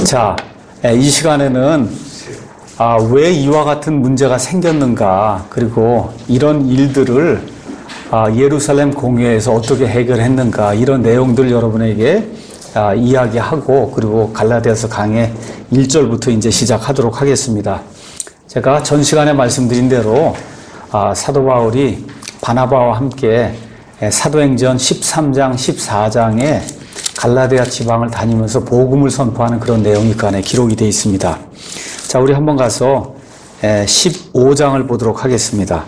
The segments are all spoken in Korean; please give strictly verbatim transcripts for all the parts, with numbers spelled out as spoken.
자, 이 시간에는 아, 왜 이와 같은 문제가 생겼는가, 그리고 이런 일들을 아, 예루살렘 공회에서 어떻게 해결했는가, 이런 내용들 여러분에게 아, 이야기하고, 그리고 갈라디아서 강의 일 절부터 이제 시작하도록 하겠습니다. 제가 전 시간에 말씀드린 대로 아, 사도 바울이 바나바와 함께 사도행전 십삼 장, 십사 장에 갈라디아 지방을 다니면서 복음을 선포하는 그런 내용이 그 안에 기록이 되어 있습니다. 자, 우리 한번 가서 십오 장을 보도록 하겠습니다.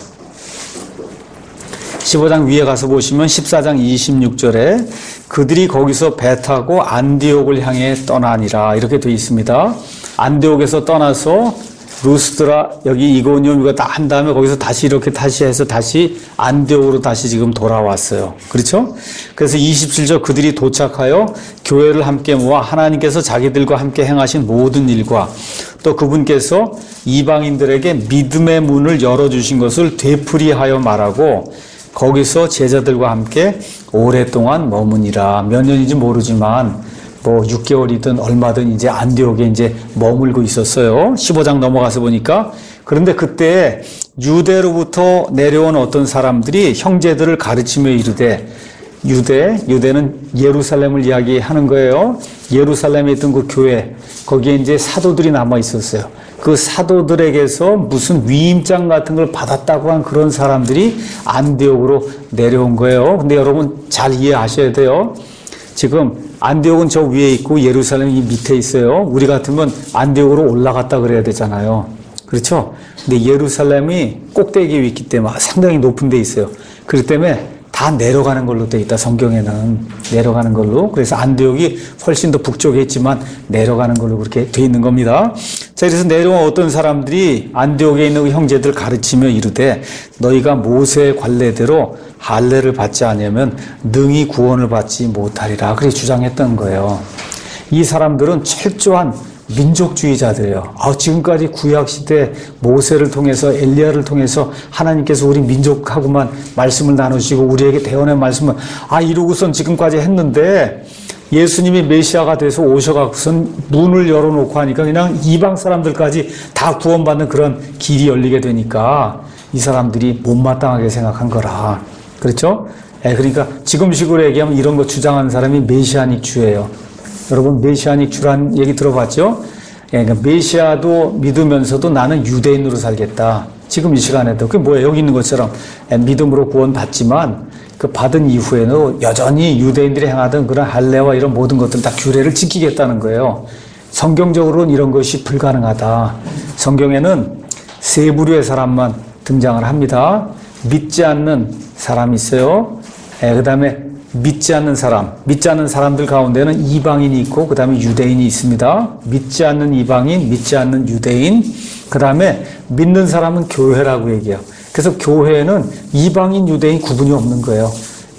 십오 장 위에 가서 보시면 십사 장 이십육 절에 그들이 거기서 배 타고 안디옥을 향해 떠나니라, 이렇게 되어 있습니다. 안디옥에서 떠나서 루스드라, 여기 이고니움 이거 다 한 다음에 거기서 다시 이렇게 다시 해서 다시 안디옥으로 다시 지금 돌아왔어요. 그렇죠? 그래서 이십칠 절 그들이 도착하여 교회를 함께 모아 하나님께서 자기들과 함께 행하신 모든 일과 또 그분께서 이방인들에게 믿음의 문을 열어주신 것을 되풀이하여 말하고 거기서 제자들과 함께 오랫동안 머무니라. 몇 년인지 모르지만 뭐 육 개월이든 얼마든 이제 안디옥에 이제 머물고 있었어요. 십오 장 넘어가서 보니까. 그런데 그때 유대로부터 내려온 어떤 사람들이 형제들을 가르치며 이르되, 유대, 유대는 예루살렘을 이야기하는 거예요. 예루살렘에 있던 그 교회, 거기에 이제 사도들이 남아 있었어요. 그 사도들에게서 무슨 위임장 같은 걸 받았다고 한 그런 사람들이 안디옥으로 내려온 거예요. 근데 여러분 잘 이해하셔야 돼요. 지금 안디옥은 저 위에 있고 예루살렘이 밑에 있어요. 우리 같으면 안디옥으로 올라갔다 그래야 되잖아요. 그렇죠? 근데 예루살렘이 꼭대기 위에 있기 때문에 상당히 높은 데 있어요. 그렇기 때문에 다 내려가는 걸로 돼 있다, 성경에는. 내려가는 걸로. 그래서 안디옥이 훨씬 더 북쪽에 있지만 내려가는 걸로 그렇게 돼 있는 겁니다. 자, 그래서 내려온 어떤 사람들이 안디옥에 있는 그 형제들 가르치며 이르되 너희가 모세의 관례대로 할례를 받지 않으면 능히 구원을 받지 못하리라, 그렇게 주장했던 거예요. 이 사람들은 철저한 민족주의자들이에요. 아, 지금까지 구약시대 모세를 통해서 엘리야를 통해서 하나님께서 우리 민족하고만 말씀을 나누시고 우리에게 대언의 말씀을 아 이러고선 지금까지 했는데 예수님이 메시아가 돼서 오셔갖고선 문을 열어놓고 하니까 그냥 이방 사람들까지 다 구원받는 그런 길이 열리게 되니까 이 사람들이 못마땅하게 생각한 거라. 그렇죠? 예, 그러니까 지금식으로 얘기하면 이런 거 주장하는 사람이 메시아닉 주예요. 여러분 메시아닉 주란 얘기 들어봤죠? 예, 그러니까 메시아도 믿으면서도 나는 유대인으로 살겠다. 지금 이 시간에도 그게 뭐예요? 여기 있는 것처럼 믿음으로 구원 받지만 그 받은 이후에는 여전히 유대인들이 행하던 그런 할례와 이런 모든 것들 다 규례를 지키겠다는 거예요. 성경적으로는 이런 것이 불가능하다. 성경에는 세 부류의 사람만 등장을 합니다. 믿지 않는 사람이 있어요. 예, 그 다음에 믿지 않는 사람, 믿지 않는 사람들 가운데는 이방인이 있고 그 다음에 유대인이 있습니다. 믿지 않는 이방인, 믿지 않는 유대인, 그 다음에 믿는 사람은 교회라고 얘기해요. 그래서 교회는 이방인, 유대인 구분이 없는 거예요.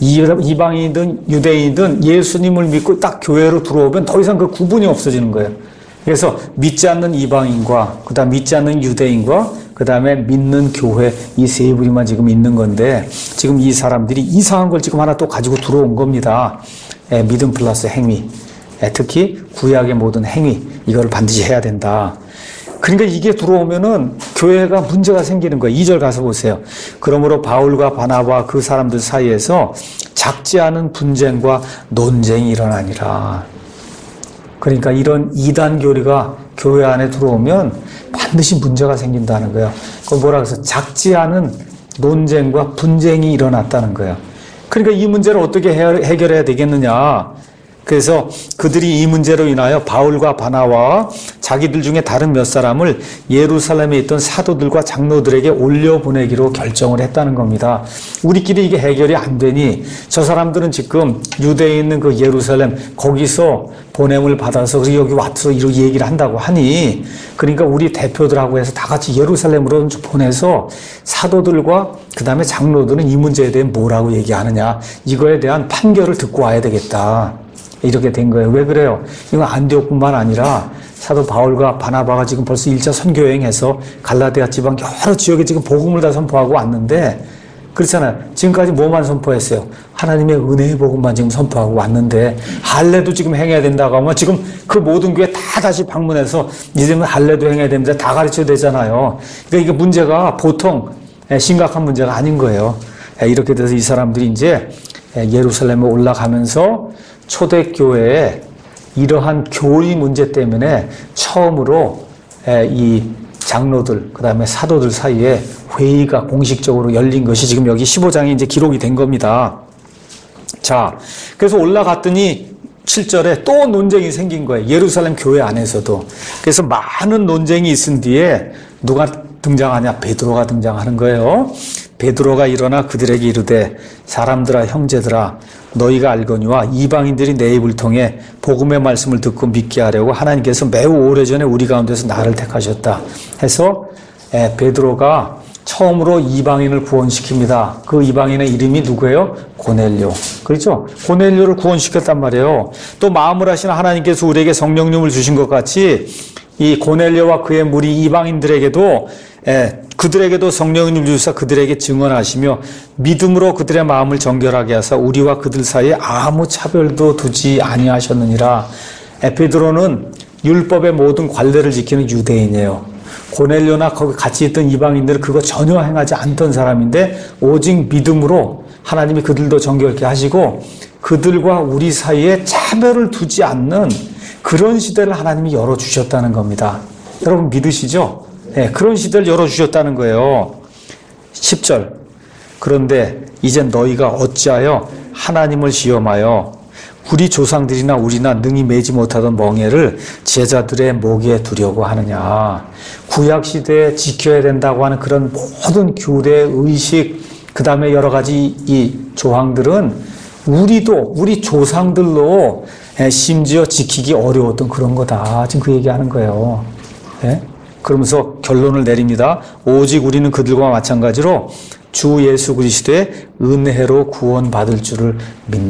이방인이든 유대인이든 예수님을 믿고 딱 교회로 들어오면 더 이상 그 구분이 없어지는 거예요. 그래서 믿지 않는 이방인과 그 다음 믿지 않는 유대인과 그 다음에 믿는 교회, 이 세 부류만 지금 있는 건데 지금 이 사람들이 이상한 걸 지금 하나 또 가지고 들어온 겁니다. 에, 믿음 플러스 행위, 에, 특히 구약의 모든 행위, 이거를 반드시 해야 된다. 그러니까 이게 들어오면은 교회가 문제가 생기는 거예요. 이 절 가서 보세요. 그러므로 바울과 바나바와 그 사람들 사이에서 작지 않은 분쟁과 논쟁이 일어나니라. 그러니까 이런 이단 교리가 교회 안에 들어오면 반드시 문제가 생긴다는 거예요. 그걸 뭐라 그래서 작지 않은 논쟁과 분쟁이 일어났다는 거예요. 그러니까 이 문제를 어떻게 해결해야 되겠느냐. 그래서 그들이 이 문제로 인하여 바울과 바나바와 자기들 중에 다른 몇 사람을 예루살렘에 있던 사도들과 장로들에게 올려보내기로 결정을 했다는 겁니다. 우리끼리 이게 해결이 안 되니 저 사람들은 지금 유대에 있는 그 예루살렘 거기서 보냄을 받아서 여기 와서 이렇게 얘기를 한다고 하니 그러니까 우리 대표들하고 해서 다 같이 예루살렘으로 보내서 사도들과 그 다음에 장로들은 이 문제에 대해 뭐라고 얘기하느냐, 이거에 대한 판결을 듣고 와야 되겠다. 이렇게 된 거예요. 왜 그래요? 이건 안디옥뿐만 아니라 사도 바울과 바나바가 지금 벌써 일 차 선교여행해서 갈라디아 지방 여러 지역에 지금 복음을 다 선포하고 왔는데 그렇잖아요. 지금까지 뭐만 선포했어요? 하나님의 은혜의 복음만 지금 선포하고 왔는데 할례도 지금 행해야 된다고 하면 지금 그 모든 교회 다 다시 방문해서 이제는 할례도 행해야 됩니다. 다 가르쳐야 되잖아요. 그러니까 이게 문제가 보통 심각한 문제가 아닌 거예요. 이렇게 돼서 이 사람들이 이제 예루살렘에 올라가면서 초대교회에 이러한 교리 문제 때문에 처음으로 이 장로들, 그 다음에 사도들 사이에 회의가 공식적으로 열린 것이 지금 여기 십오 장에 이제 기록이 된 겁니다. 자, 그래서 올라갔더니 칠 절에 또 논쟁이 생긴 거예요. 예루살렘 교회 안에서도. 그래서 많은 논쟁이 있은 뒤에 누가 등장하냐? 베드로가 등장하는 거예요. 베드로가 일어나 그들에게 이르되 사람들아 형제들아 너희가 알거니와 이방인들이 내 입을 통해 복음의 말씀을 듣고 믿게 하려고 하나님께서 매우 오래전에 우리 가운데서 나를 택하셨다 해서 에, 베드로가 처음으로 이방인을 구원시킵니다. 그 이방인의 이름이 누구예요? 고넬료. 그렇죠? 고넬료를 구원시켰단 말이에요. 또 마음을 하시는 하나님께서 우리에게 성령님을 주신 것 같이 이 고넬료와 그의 무리 이방인들에게도 에, 그들에게도 성령님을 주사 그들에게 증언하시며 믿음으로 그들의 마음을 정결하게 하사 우리와 그들 사이에 아무 차별도 두지 아니하셨느니라. 에, 베드로는 율법의 모든 관례를 지키는 유대인이에요. 고넬료나 거기 같이 있던 이방인들은 그거 전혀 행하지 않던 사람인데 오직 믿음으로 하나님이 그들도 정결케 하시고 그들과 우리 사이에 차별을 두지 않는 그런 시대를 하나님이 열어주셨다는 겁니다. 여러분 믿으시죠? 네, 그런 시대를 열어주셨다는 거예요. 십 절 그런데 이제 너희가 어찌하여 하나님을 시험하여 우리 조상들이나 우리나 능히 매지 못하던 멍에를 제자들의 목에 두려고 하느냐. 구약시대에 지켜야 된다고 하는 그런 모든 규례, 의식, 그 다음에 여러 가지 이 조항들은 우리도, 우리 조상들로 심지어 지키기 어려웠던 그런 거다. 지금 그 얘기하는 거예요. 네? 그러면서 결론을 내립니다. 오직 우리는 그들과 마찬가지로 주 예수 그리스도의 은혜로 구원받을 줄을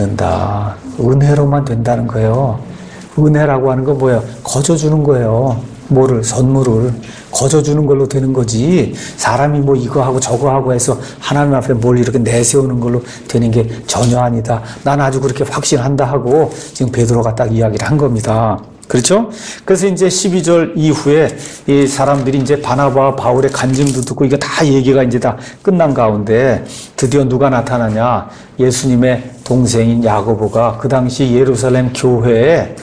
믿는다. 은혜로만 된다는 거예요. 은혜라고 하는 건 뭐예요? 거저주는 거예요. 뭐를? 선물을. 거저주는 걸로 되는 거지. 사람이 뭐 이거 하고 저거 하고 해서 하나님 앞에 뭘 이렇게 내세우는 걸로 되는 게 전혀 아니다. 난 아주 그렇게 확신한다 하고 지금 베드로가 딱 이야기를 한 겁니다. 그렇죠? 그래서 이제 십이 절 이후에 이 사람들이 이제 바나바와 바울의 간증도 듣고 이거 다 얘기가 이제 다 끝난 가운데 드디어 누가 나타나냐? 예수님의 동생인 야고보가 그 당시 예루살렘 교회의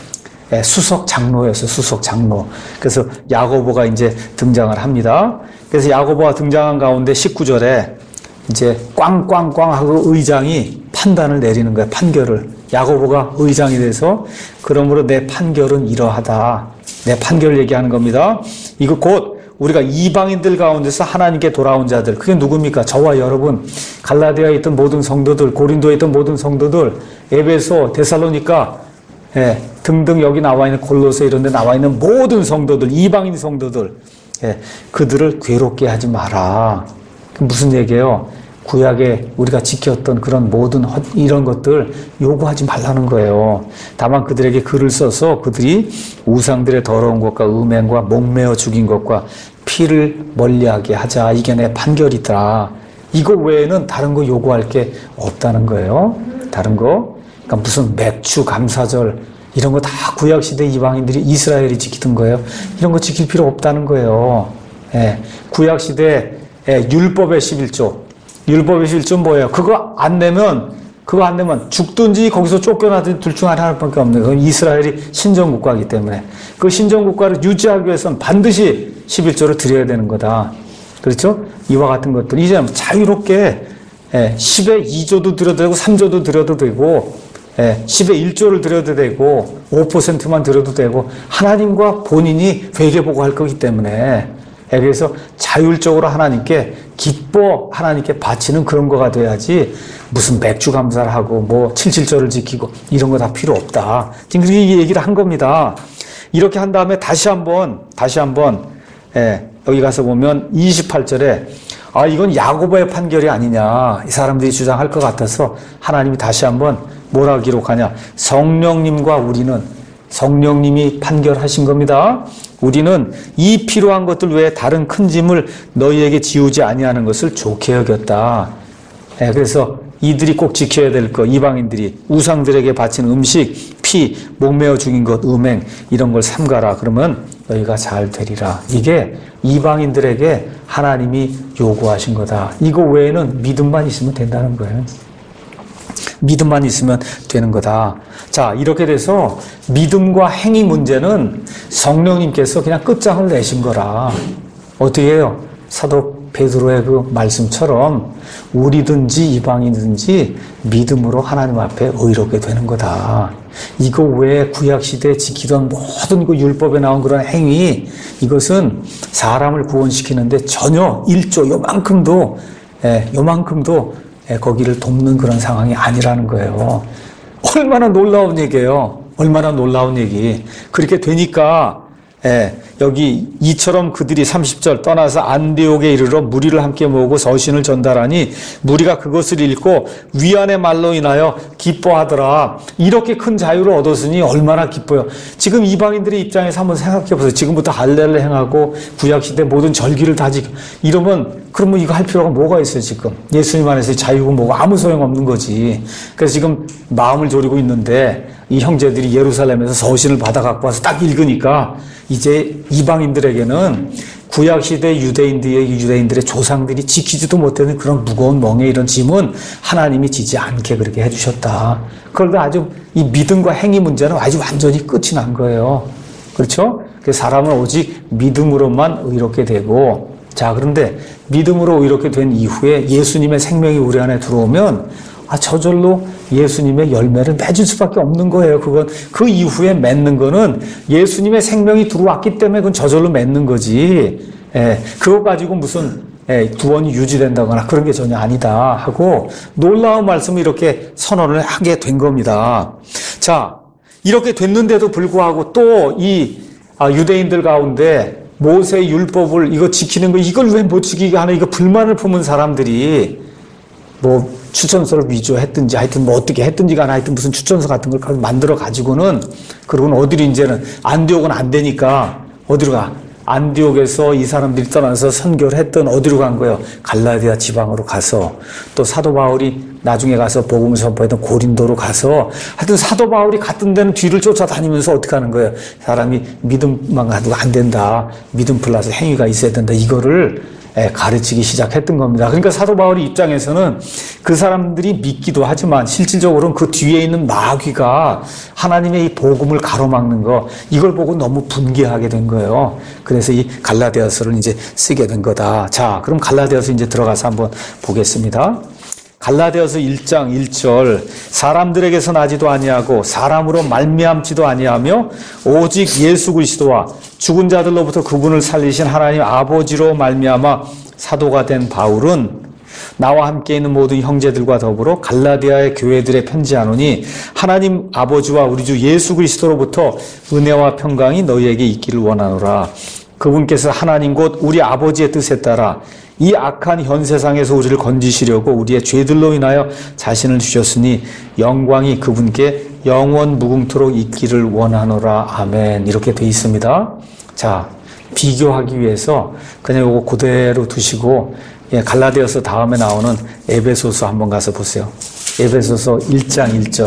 수석 장로였어요. 수석 장로. 그래서 야고보가 이제 등장을 합니다. 그래서 야고보가 등장한 가운데 십구 절에 이제 꽝꽝꽝 하고 의장이 판단을 내리는 거예요. 판결을. 야고보가 의장이 돼서 그러므로 내 판결은 이러하다. 내 판결을 얘기하는 겁니다. 이거 곧 우리가 이방인들 가운데서 하나님께 돌아온 자들. 그게 누굽니까? 저와 여러분. 갈라디아에 있던 모든 성도들, 고린도에 있던 모든 성도들, 에베소, 데살로니가 예, 등등 여기 나와 있는 골로새 이런 데 나와 있는 모든 성도들, 이방인 성도들. 예, 그들을 괴롭게 하지 마라. 무슨 얘기예요? 구약에 우리가 지켰던 그런 모든 이런 것들 요구하지 말라는 거예요. 다만 그들에게 글을 써서 그들이 우상들의 더러운 것과 음행과 목매어 죽인 것과 피를 멀리하게 하자. 이게 내 판결이다. 이거 외에는 다른 거 요구할 게 없다는 거예요. 다른 거. 그러니까 무슨 맥주, 감사절 이런 거 다 구약시대 이방인들이 이스라엘이 지키던 거예요. 이런 거 지킬 필요 없다는 거예요. 예. 구약시대 예, 율법의 십일 조. 율법의 십일 조는 뭐예요? 그거 안 내면, 그거 안 내면 죽든지 거기서 쫓겨나든지 둘 중 하나밖에 없는 거예요. 이스라엘이 신정국가이기 때문에. 그 신정국가를 유지하기 위해서는 반드시 십일 조를 드려야 되는 거다. 그렇죠? 이와 같은 것들. 이제 자유롭게 예, 십의 이 조도 드려도 되고 삼 조도 드려도 되고 예, 십의 일 조를 드려도 되고 오 퍼센트만 드려도 되고 하나님과 본인이 회개보고 할 거기 때문에 예, 그래서 자율적으로 하나님께 기뻐 하나님께 바치는 그런 거가 돼야지 무슨 맥주 감사를 하고 뭐 칠칠절을 지키고 이런 거 다 필요 없다. 지금 그렇게 얘기를 한 겁니다. 이렇게 한 다음에 다시 한번 다시 한번 예, 여기 가서 보면 이십팔 절에 아 이건 야고보의 판결이 아니냐 이 사람들이 주장할 것 같아서 하나님이 다시 한번 뭐라고 기록하냐. 성령님과 우리는 성령님이 판결하신 겁니다. 우리는 이 필요한 것들 외에 다른 큰 짐을 너희에게 지우지 아니하는 것을 좋게 여겼다. 예, 그래서 이들이 꼭 지켜야 될 것, 이방인들이 우상들에게 바친 음식, 피, 목매어 죽인 것, 음행 이런 걸 삼가라. 그러면 너희가 잘 되리라. 이게 이방인들에게 하나님이 요구하신 거다. 이거 외에는 믿음만 있으면 된다는 거예요. 믿음만 있으면 되는 거다. 자, 이렇게 돼서 믿음과 행위 문제는 성령님께서 그냥 끝장을 내신 거라. 어떻게 해요? 사도 베드로의 그 말씀처럼 우리든지 이방인든지 믿음으로 하나님 앞에 의롭게 되는 거다. 이거 외에 구약시대에 지키던 모든 그 율법에 나온 그런 행위, 이것은 사람을 구원시키는데 전혀 일조 요만큼도, 예, 요만큼도 예, 거기를 돕는 그런 상황이 아니라는 거예요. 얼마나 놀라운 얘기예요. 얼마나 놀라운 얘기. 그렇게 되니까 예, 여기 이처럼 그들이 삼십 절 떠나서 안디옥에 이르러 무리를 함께 모으고 서신을 전달하니 무리가 그것을 읽고 위안의 말로 인하여 기뻐하더라. 이렇게 큰 자유를 얻었으니 얼마나 기뻐요. 지금 이방인들의 입장에서 한번 생각해 보세요. 지금부터 할례를 행하고 구약시대 모든 절기를 다 지켜 이러면 그러면 이거 할 필요가 뭐가 있어요 지금. 예수님 안에서 자유고 뭐고 아무 소용없는 거지. 그래서 지금 마음을 졸이고 있는데 이 형제들이 예루살렘에서 서신을 받아 갖고 와서 딱 읽으니까 이제 이방인들에게는 구약시대 유대인들의, 유대인들의 조상들이 지키지도 못하는 그런 무거운 멍에 이런 짐은 하나님이 지지 않게 그렇게 해주셨다. 그런데 아주 이 믿음과 행위 문제는 아주 완전히 끝이 난 거예요. 그렇죠? 그래서 사람은 오직 믿음으로만 의롭게 되고, 자, 그런데 믿음으로 의롭게 된 이후에 예수님의 생명이 우리 안에 들어오면 아, 저절로 예수님의 열매를 맺을 수밖에 없는 거예요. 그건 그 이후에 맺는 거는 예수님의 생명이 들어왔기 때문에 그건 저절로 맺는 거지. 예, 그거 가지고 무슨 예, 구원이 유지된다거나 그런 게 전혀 아니다 하고 놀라운 말씀을 이렇게 선언을 하게 된 겁니다. 자, 이렇게 됐는데도 불구하고 또 이 아, 유대인들 가운데 모세의 율법을 이거 지키는 거 이걸 왜 못 지키게 하나 이거 불만을 품은 사람들이 뭐 추천서를 위조했든지 하여튼 뭐 어떻게 했든지 간에 하여튼 무슨 추천서 같은 걸 만들어 가지고는 그러고는 어디로 이제는 안디옥은 안 되니까 어디로 가? 안디옥에서 이 사람들이 떠나서 선교를 했던 어디로 간 거예요? 갈라디아 지방으로 가서 또 사도 바울이 나중에 가서 복음을 선포했던 고린도로 가서 하여튼 사도 바울이 갔던 데는 뒤를 쫓아다니면서 어떻게 하는 거예요? 사람이 믿음만 가지고 안 된다. 믿음 플러스 행위가 있어야 된다. 이거를 가르치기 시작했던 겁니다. 그러니까 사도 바울의 입장에서는 그 사람들이 믿기도 하지만 실질적으로는 그 뒤에 있는 마귀가 하나님의 이 복음을 가로막는 거 이걸 보고 너무 분개하게 된 거예요. 그래서 이 갈라디아서를 이제 쓰게 된 거다. 자, 그럼 갈라디아서 이제 들어가서 한번 보겠습니다. 갈라디아서 일 장 일 절 사람들에게서 나지도 아니하고 사람으로 말미암지도 아니하며 오직 예수 그리스도와 죽은 자들로부터 그분을 살리신 하나님 아버지로 말미암아 사도가 된 바울은 나와 함께 있는 모든 형제들과 더불어 갈라디아의 교회들에 편지하노니 하나님 아버지와 우리 주 예수 그리스도로부터 은혜와 평강이 너희에게 있기를 원하노라. 그분께서 하나님 곧 우리 아버지의 뜻에 따라 이 악한 현 세상에서 우리를 건지시려고 우리의 죄들로 인하여 자신을 주셨으니 영광이 그분께 영원 무궁토록 있기를 원하노라. 아멘. 이렇게 돼 있습니다. 자, 비교하기 위해서 그냥 이거 그대로 두시고 예, 갈라디아서 다음에 나오는 에베소서 한번 가서 보세요. 에베소서 일 장 일 절.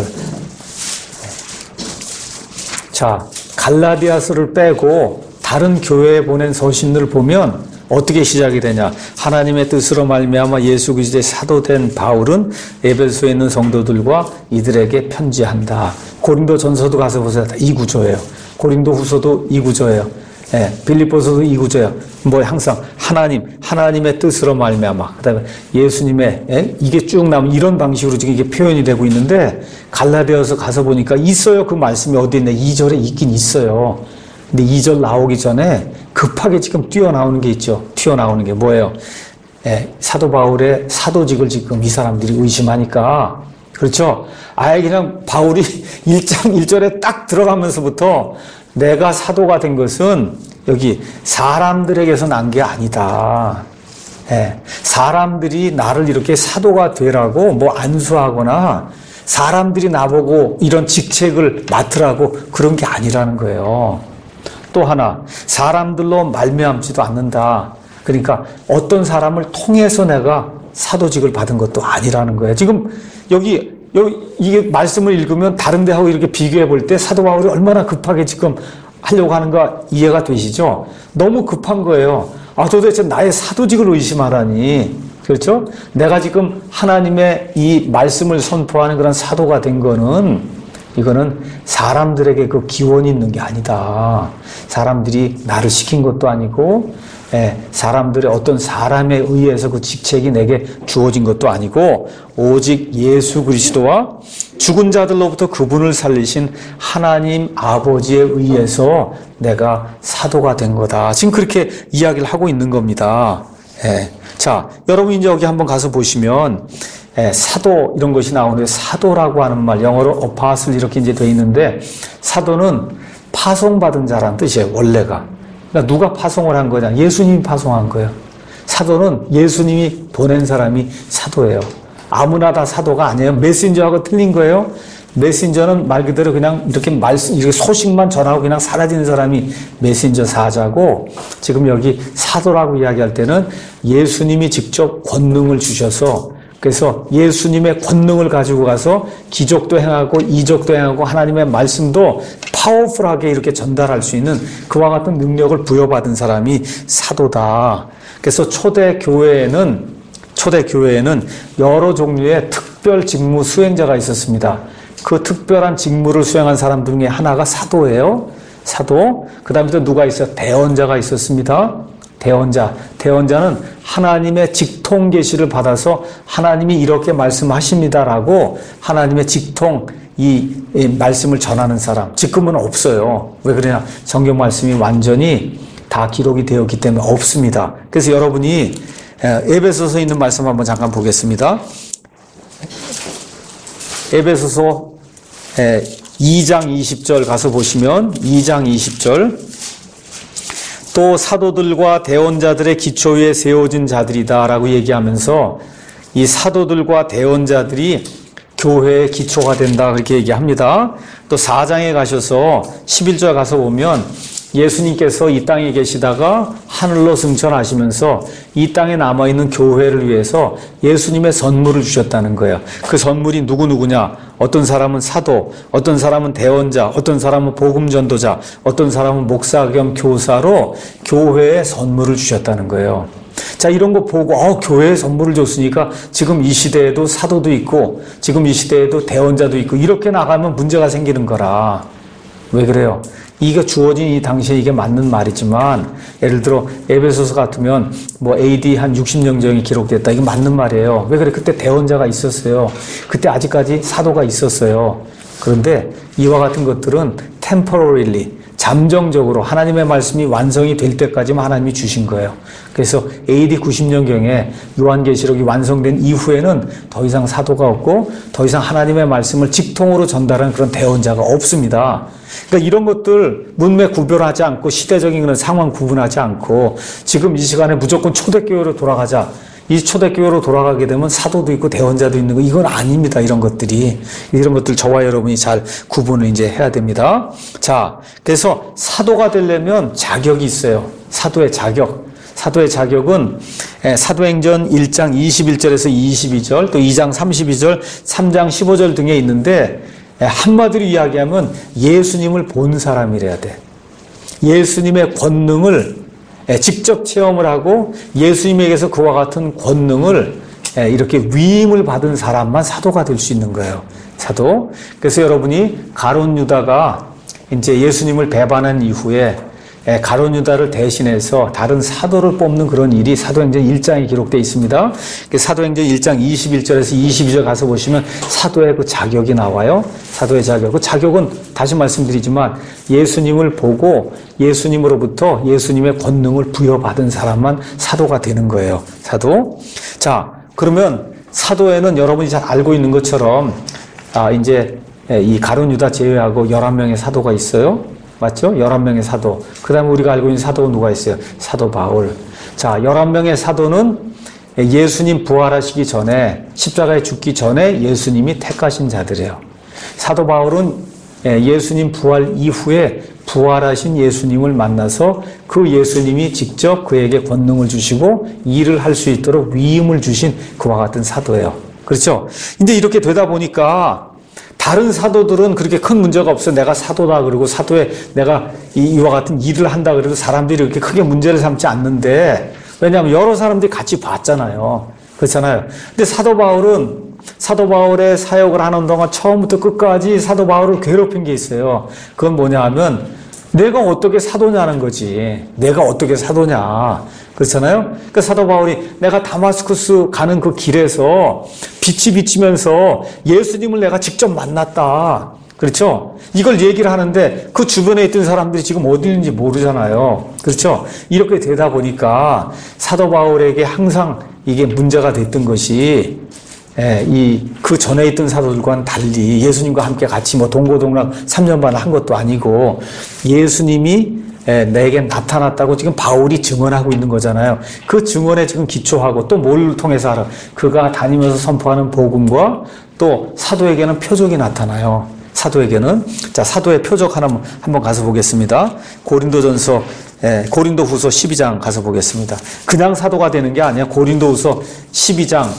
자, 갈라디아서를 빼고 다른 교회에 보낸 서신들을 보면 어떻게 시작이 되냐? 하나님의 뜻으로 말미암아 예수 그리스도의 사도된 바울은 에베소에 있는 성도들과 이들에게 편지한다. 고린도 전서도 가서 보세요. 이 구조예요. 고린도 후서도 이 구조예요. 예, 빌립보서도 이 구조예요. 뭐 항상 하나님, 하나님의 뜻으로 말미암아. 그다음에 예수님의 예? 이게 쭉 나오면 이런 방식으로 지금 이게 표현이 되고 있는데 갈라디아서 가서 보니까 있어요. 그 말씀이 어디 있냐? 이 절에 있긴 있어요. 근데 이 절 나오기 전에 급하게 지금 뛰어나오는 게 있죠. 튀어나오는 게 뭐예요? 예, 사도 바울의 사도직을 지금 이 사람들이 의심하니까 그렇죠? 아예 그냥 바울이 일 장 일 절에 딱 들어가면서부터 내가 사도가 된 것은 여기 사람들에게서 난 게 아니다. 예, 사람들이 나를 이렇게 사도가 되라고 뭐 안수하거나 사람들이 나보고 이런 직책을 맡으라고 그런 게 아니라는 거예요. 또 하나, 사람들로 말미암지도 않는다. 그러니까 어떤 사람을 통해서 내가 사도직을 받은 것도 아니라는 거예요. 지금 여기, 여기 이게 말씀을 읽으면 다른 데하고 이렇게 비교해 볼 때 사도 바울이 얼마나 급하게 지금 하려고 하는가 이해가 되시죠? 너무 급한 거예요. 아, 도대체 나의 사도직을 의심하라니. 그렇죠? 내가 지금 하나님의 이 말씀을 선포하는 그런 사도가 된 거는 이거는 사람들에게 그 기원이 있는 게 아니다. 사람들이 나를 시킨 것도 아니고, 예, 사람들의 어떤 사람에 의해서 그 직책이 내게 주어진 것도 아니고, 오직 예수 그리스도와 죽은 자들로부터 그분을 살리신 하나님 아버지에 의해서 내가 사도가 된 거다. 지금 그렇게 이야기를 하고 있는 겁니다. 예. 자, 여러분 이제 여기 한번 가서 보시면, 예, 사도 이런 것이 나오는데, 사도라고 하는 말, 영어로 apostle 이렇게 이제 돼 있는데, 사도는 파송받은 자란 뜻이에요, 원래가. 그러니까 누가 파송을 한 거냐? 예수님이 파송한 거예요. 사도는 예수님이 보낸 사람이 사도예요. 아무나 다 사도가 아니에요. 메신저하고 틀린 거예요. 메신저는 말 그대로 그냥 이렇게 말씀, 이렇게 소식만 전하고 그냥 사라지는 사람이 메신저 사자고, 지금 여기 사도라고 이야기할 때는 예수님이 직접 권능을 주셔서, 그래서 예수님의 권능을 가지고 가서 기적도 행하고 이적도 행하고 하나님의 말씀도 파워풀하게 이렇게 전달할 수 있는 그와 같은 능력을 부여받은 사람이 사도다. 그래서 초대 교회에는, 초대 교회에는 여러 종류의 특별 직무 수행자가 있었습니다. 그 특별한 직무를 수행한 사람 중에 하나가 사도예요. 사도. 그 다음에 또 누가 있어요? 대언자가 있었습니다. 대언자. 대언자는 하나님의 직통 계시를 받아서 하나님이 이렇게 말씀하십니다라고 하나님의 직통, 이, 이 말씀을 전하는 사람. 지금은 없어요. 왜 그러냐? 성경 말씀이 완전히 다 기록이 되었기 때문에 없습니다. 그래서 여러분이 에베소서에 있는 말씀 한번 잠깐 보겠습니다. 에베소서 이 장 이십 절 가서 보시면 이 장 이십 절, 또 사도들과 대언자들의 기초 위에 세워진 자들이다 라고 얘기하면서 이 사도들과 대언자들이 교회의 기초가 된다 그렇게 얘기합니다. 또 사 장에 가셔서 십일 절 가서 보면 예수님께서 이 땅에 계시다가 하늘로 승천하시면서 이 땅에 남아있는 교회를 위해서 예수님의 선물을 주셨다는 거예요. 그 선물이 누구누구냐? 어떤 사람은 사도, 어떤 사람은 대언자, 어떤 사람은 복음전도자, 어떤 사람은 목사 겸 교사로 교회에 선물을 주셨다는 거예요. 자, 이런 거 보고 어, 교회에 선물을 줬으니까 지금 이 시대에도 사도도 있고 지금 이 시대에도 대언자도 있고 이렇게 나가면 문제가 생기는 거라. 왜 그래요? 이게 주어진 이 당시에 이게 맞는 말이지만, 예를 들어 에베소서 같으면 뭐 에이디 한 육십 년경에 기록됐다. 이게 맞는 말이에요. 왜 그래? 그때 대언자가 있었어요. 그때 아직까지 사도가 있었어요. 그런데 이와 같은 것들은 temporarily, 잠정적으로 하나님의 말씀이 완성이 될 때까지만 하나님이 주신 거예요. 그래서 에이디 구십 년경에 요한계시록이 완성된 이후에는 더 이상 사도가 없고 더 이상 하나님의 말씀을 직통으로 전달하는 그런 대언자가 없습니다. 그러니까 이런 것들 문맥 구별하지 않고 시대적인 그런 상황 구분하지 않고 지금 이 시간에 무조건 초대교회로 돌아가자. 이 초대교회로 돌아가게 되면 사도도 있고 대언자도 있는 거, 이건 아닙니다. 이런 것들이. 이런 것들 저와 여러분이 잘 구분을 이제 해야 됩니다. 자, 그래서 사도가 되려면 자격이 있어요. 사도의 자격. 사도의 자격은 사도행전 일 장 이십일 절에서 이십이 절, 또 이 장 삼십이 절, 삼 장 십오 절 등에 있는데, 한마디로 이야기하면 예수님을 본 사람이래야 돼. 예수님의 권능을 직접 체험을 하고 예수님에게서 그와 같은 권능을 이렇게 위임을 받은 사람만 사도가 될 수 있는 거예요. 사도. 그래서 여러분이 가룟 유다가 이제 예수님을 배반한 이후에 가룟 유다를 대신해서 다른 사도를 뽑는 그런 일이 사도행전 일 장에 기록되어 있습니다. 사도행전 일 장 이십일 절에서 이십이 절 가서 보시면 사도의 그 자격이 나와요. 사도의 자격. 그 자격은 다시 말씀드리지만 예수님을 보고 예수님으로부터 예수님의 권능을 부여받은 사람만 사도가 되는 거예요. 사도. 자, 그러면 사도에는 여러분이 잘 알고 있는 것처럼 아, 이제 이 가룟 유다 제외하고 열한 명의 사도가 있어요. 맞죠? 열한 명의 사도. 그 다음에 우리가 알고 있는 사도가 누가 있어요? 사도 바울. 자, 열한 명의 사도는 예수님 부활하시기 전에, 십자가에 죽기 전에 예수님이 택하신 자들이에요. 사도 바울은 예수님 부활 이후에 부활하신 예수님을 만나서 그 예수님이 직접 그에게 권능을 주시고 일을 할 수 있도록 위임을 주신 그와 같은 사도예요. 그렇죠? 이제 이렇게 되다 보니까 다른 사도들은 그렇게 큰 문제가 없어. 내가 사도다 그러고 사도에 내가 이와 같은 일을 한다 그래도 사람들이 그렇게 크게 문제를 삼지 않는데, 왜냐하면 여러 사람들이 같이 봤잖아요. 그렇잖아요. 근데 사도 바울은 사도 바울의 사역을 하는 동안 처음부터 끝까지 사도 바울을 괴롭힌 게 있어요. 그건 뭐냐 하면 내가 어떻게 사도냐는 거지. 내가 어떻게 사도냐. 그렇잖아요. 그러니까 사도 바울이 내가 다마스쿠스 가는 그 길에서 빛이 비치면서 예수님을 내가 직접 만났다. 그렇죠? 이걸 얘기를 하는데 그 주변에 있던 사람들이 지금 어디 있는지 모르잖아요. 그렇죠? 이렇게 되다 보니까 사도 바울에게 항상 이게 문제가 됐던 것이, 예, 이, 그 전에 있던 사도들과는 달리 예수님과 함께 같이 뭐 동고동락 삼 년 반 한 것도 아니고 예수님이 예, 내게 나타났다고 지금 바울이 증언하고 있는 거잖아요. 그 증언에 지금 기초하고 또 뭘 통해서 알아? 그가 다니면서 선포하는 복음과 또 사도에게는 표적이 나타나요. 사도에게는. 자, 사도의 표적 하나 한번 가서 보겠습니다. 고린도전서, 예, 고린도후서 십이 장 가서 보겠습니다. 그냥 사도가 되는 게 아니야. 고린도후서 십이 장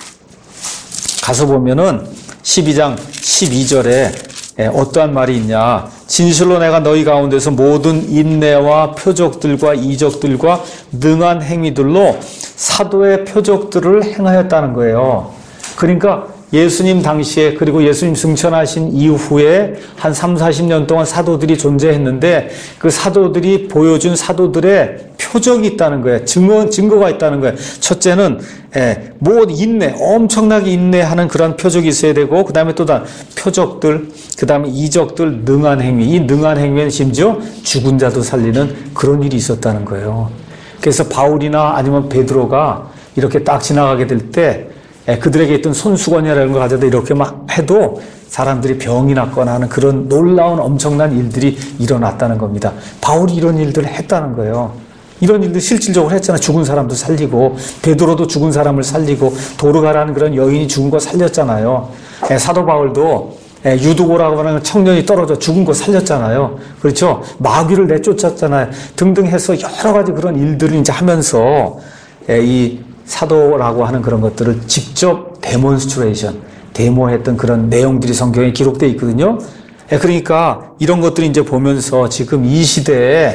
가서 보면은 십이 장 십이 절에 예, 어떠한 말이 있냐. 진실로 내가 너희 가운데서 모든 인내와 표적들과 이적들과 능한 행위들로 사도의 표적들을 행하였다는 거예요. 그러니까 예수님 당시에, 그리고 예수님 승천하신 이후에 한 삼, 사십 년 동안 사도들이 존재했는데 그 사도들이 보여준 사도들의 표적이 있다는 거예요. 증거, 증거가 있다는 거예요. 첫째는 예, 뭐 인내, 엄청나게 인내하는 그런 표적이 있어야 되고, 그 다음에 또 다 표적들, 그 다음에 이적들, 능한 행위. 이 능한 행위는 심지어 죽은 자도 살리는 그런 일이 있었다는 거예요. 그래서 바울이나 아니면 베드로가 이렇게 딱 지나가게 될 때 그들에게 있던 손수건이라는 걸 가져다 이렇게 막 해도 사람들이 병이 났거나 하는 그런 놀라운 엄청난 일들이 일어났다는 겁니다. 바울이 이런 일들을 했다는 거예요. 이런 일들 실질적으로 했잖아요. 죽은 사람도 살리고, 베드로도 죽은 사람을 살리고, 도르가라는 그런 여인이 죽은 거 살렸잖아요. 사도 바울도 유두고라고 하는 청년이 떨어져 죽은 거 살렸잖아요. 그렇죠? 마귀를 내쫓았잖아요. 등등 해서 여러 가지 그런 일들을 이제 하면서 이 사도라고 하는 그런 것들을 직접 데몬스트레이션, 데모했던 그런 내용들이 성경에 기록되어 있거든요. 그러니까 이런 것들이 이제 보면서 지금 이 시대에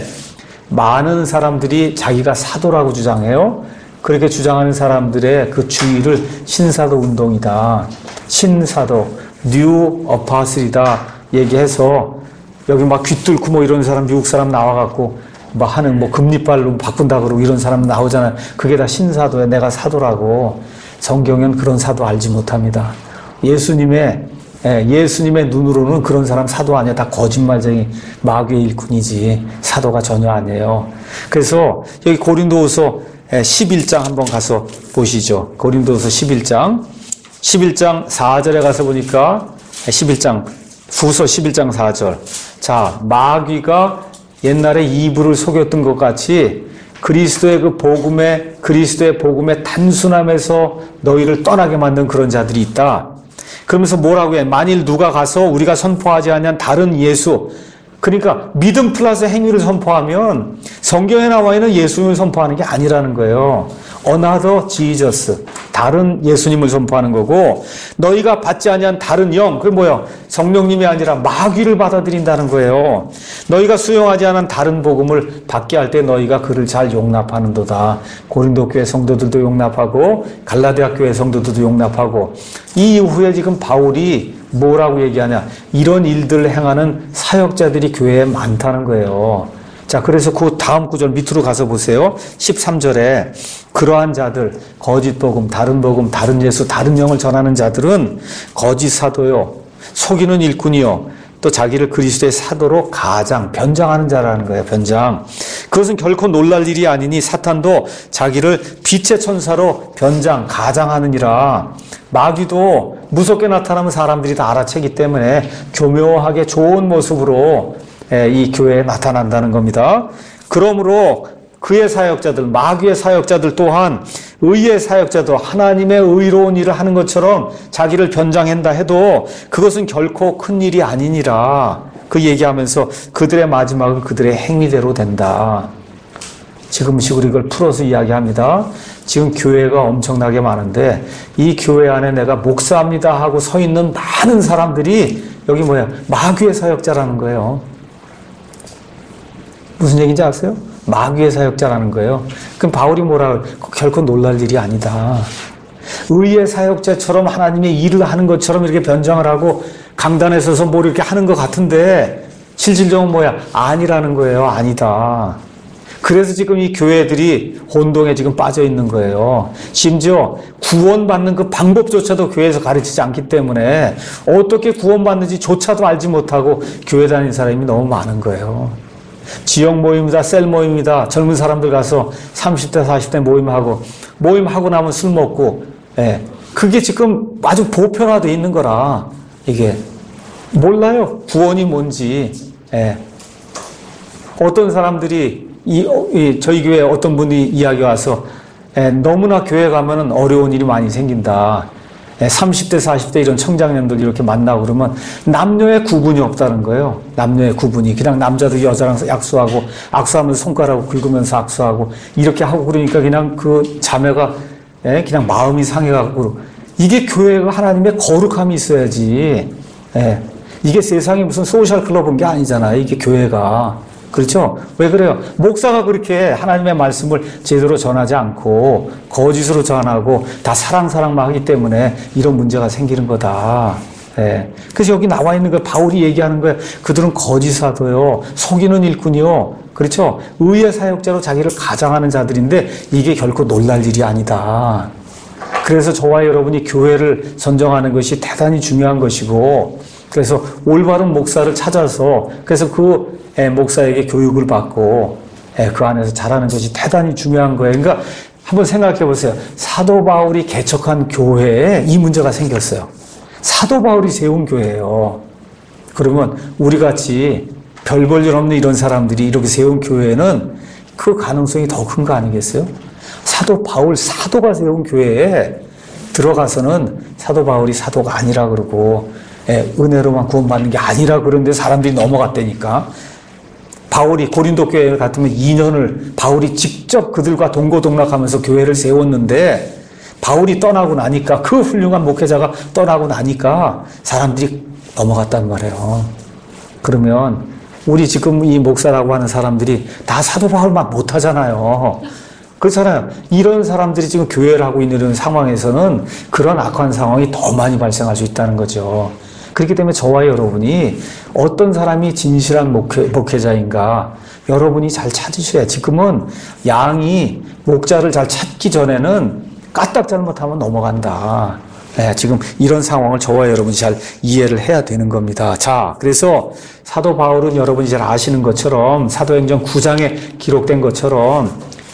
많은 사람들이 자기가 사도라고 주장해요. 그렇게 주장하는 사람들의 그 주의를 신사도 운동이다, 신사도, 뉴 어파슬이다 얘기해서 여기 막 귀뚫고 뭐 이런 사람, 미국 사람 나와갖고 뭐 하는 뭐 금리빨로 바꾼다 그러고 이런 사람 나오잖아요. 그게 다 신사도야. 내가 사도라고. 성경은 그런 사도 알지 못합니다. 예수님의 예수님의 눈으로는 그런 사람 사도 아니야. 다 거짓말쟁이 마귀의 일꾼이지 사도가 전혀 아니에요. 그래서 여기 고린도후서 십일 장 한번 가서 보시죠. 고린도후서 십일 장 십일 장 사 절에 가서 보니까 십일 장 후서 십일 장 사 절. 자, 마귀가 옛날에 이브를 속였던 것 같이 그리스도의 그 복음의, 그리스도의 복음의 단순함에서 너희를 떠나게 만든 그런 자들이 있다. 그러면서 뭐라고 해? 만일 누가 가서 우리가 선포하지 않은 다른 예수, 그러니까 믿음 플러스 행위를 선포하면 성경에 나와 있는 예수님을 선포하는 게 아니라는 거예요. Another Jesus, 다른 예수님을 선포하는 거고, 너희가 받지 아니한 다른 영, 그게 뭐야? 성령님이 아니라 마귀를 받아들인다는 거예요. 너희가 수용하지 않은 다른 복음을 받게 할 때 너희가 그를 잘 용납하는도다. 고린도 교회 성도들도 용납하고 갈라디아 교회 성도들도 용납하고. 이 이후에 지금 바울이 뭐라고 얘기하냐? 이런 일들을 행하는 사역자들이 교회에 많다는 거예요. 자, 그래서 그 다음 구절 밑으로 가서 보세요. 십삼 절에 그러한 자들, 거짓 복음, 다른 복음, 다른 예수, 다른 영을 전하는 자들은 거짓 사도요, 속이는 일꾼이요, 또 자기를 그리스도의 사도로 가장, 변장하는 자라는 거예요. 변장. 그것은 결코 놀랄 일이 아니니 사탄도 자기를 빛의 천사로 변장, 가장하느니라. 마귀도 무섭게 나타나면 사람들이 다 알아채기 때문에 교묘하게 좋은 모습으로 이 교회에 나타난다는 겁니다. 그러므로 그의 사역자들, 마귀의 사역자들 또한 의의 사역자도 하나님의 의로운 일을 하는 것처럼 자기를 변장한다 해도 그것은 결코 큰 일이 아니니라. 그 얘기하면서 그들의 마지막은 그들의 행위대로 된다. 지금식으로 이걸 풀어서 이야기합니다. 지금 교회가 엄청나게 많은데 이 교회 안에 내가 목사입니다 하고 서 있는 많은 사람들이 여기 뭐야? 마귀의 사역자라는 거예요. 무슨 얘기인지 아세요? 마귀의 사역자라는 거예요. 그럼 바울이 뭐라 그래요? 결코 놀랄 일이 아니다. 의의 사역자처럼 하나님의 일을 하는 것처럼 이렇게 변장을 하고 강단에 서서 뭐 이렇게 하는 것 같은데 실질적으로 뭐야? 아니라는 거예요. 아니다. 그래서 지금 이 교회들이 혼동에 지금 빠져 있는 거예요. 심지어 구원받는 그 방법조차도 교회에서 가르치지 않기 때문에 어떻게 구원받는지조차도 알지 못하고 교회 다니는 사람이 너무 많은 거예요. 지역 모임이다, 셀 모임이다, 젊은 사람들 가서 삼십 대, 사십 대 모임하고, 모임하고 나면 술 먹고, 예. 그게 지금 아주 보편화되어 있는 거라, 이게. 몰라요. 구원이 뭔지. 예. 어떤 사람들이, 이, 이, 저희 교회에 어떤 분이 이야기 와서, 예, 너무나 교회 가면은 어려운 일이 많이 생긴다. 삼십 대, 사십 대 이런 청장년들 이렇게 만나고 그러면 남녀의 구분이 없다는 거예요. 남녀의 구분이. 그냥 남자도 여자랑 약수하고, 악수하면서 손가락을 긁으면서 악수하고, 이렇게 하고 그러니까 그냥 그 자매가, 예, 그냥 마음이 상해가지고. 이게 교회가 하나님의 거룩함이 있어야지. 예. 이게 세상에 무슨 소셜 클럽인 게 아니잖아요. 이게 교회가. 그렇죠? 왜 그래요? 목사가 그렇게 하나님의 말씀을 제대로 전하지 않고 거짓으로 전하고 다 사랑 사랑만 하기 때문에 이런 문제가 생기는 거다. 예. 그래서 여기 나와 있는 거 바울이 얘기하는 거예요. 그들은 거짓사도요. 속이는 일꾼이요. 그렇죠? 의의 사역자로 자기를 가장하는 자들인데 이게 결코 놀랄 일이 아니다. 그래서 저와 여러분이 교회를 선정하는 것이 대단히 중요한 것이고 그래서 올바른 목사를 찾아서 그래서 그 목사에게 교육을 받고 그 안에서 자라는 것이 대단히 중요한 거예요. 그러니까 한번 생각해 보세요. 사도 바울이 개척한 교회에 이 문제가 생겼어요. 사도 바울이 세운 교회예요. 그러면 우리 같이 별 볼 일 없는 이런 사람들이 이렇게 세운 교회는 그 가능성이 더 큰 거 아니겠어요? 사도 바울 사도가 세운 교회에 들어가서는 사도 바울이 사도가 아니라 그러고 예, 은혜로만 구원받는 게 아니라 그런데 사람들이 넘어갔다니까. 바울이 고린도 교회 같으면 이 년을 바울이 직접 그들과 동고동락하면서 교회를 세웠는데 바울이 떠나고 나니까 그 훌륭한 목회자가 떠나고 나니까 사람들이 넘어갔단 말이에요. 그러면 우리 지금 이 목사라고 하는 사람들이 다 사도 바울만 못하잖아요. 그렇잖아요. 이런 사람들이 지금 교회를 하고 있는 이런 상황에서는 그런 악한 상황이 더 많이 발생할 수 있다는 거죠. 그렇기 때문에 저와 여러분이 어떤 사람이 진실한 목회, 목회자인가 여러분이 잘 찾으셔야 지금은 양이 목자를 잘 찾기 전에는 까딱 잘못하면 넘어간다. 네, 지금 이런 상황을 저와 여러분이 잘 이해를 해야 되는 겁니다. 자, 그래서 사도 바울은 여러분이 잘 아시는 것처럼 사도행전 구 장에 기록된 것처럼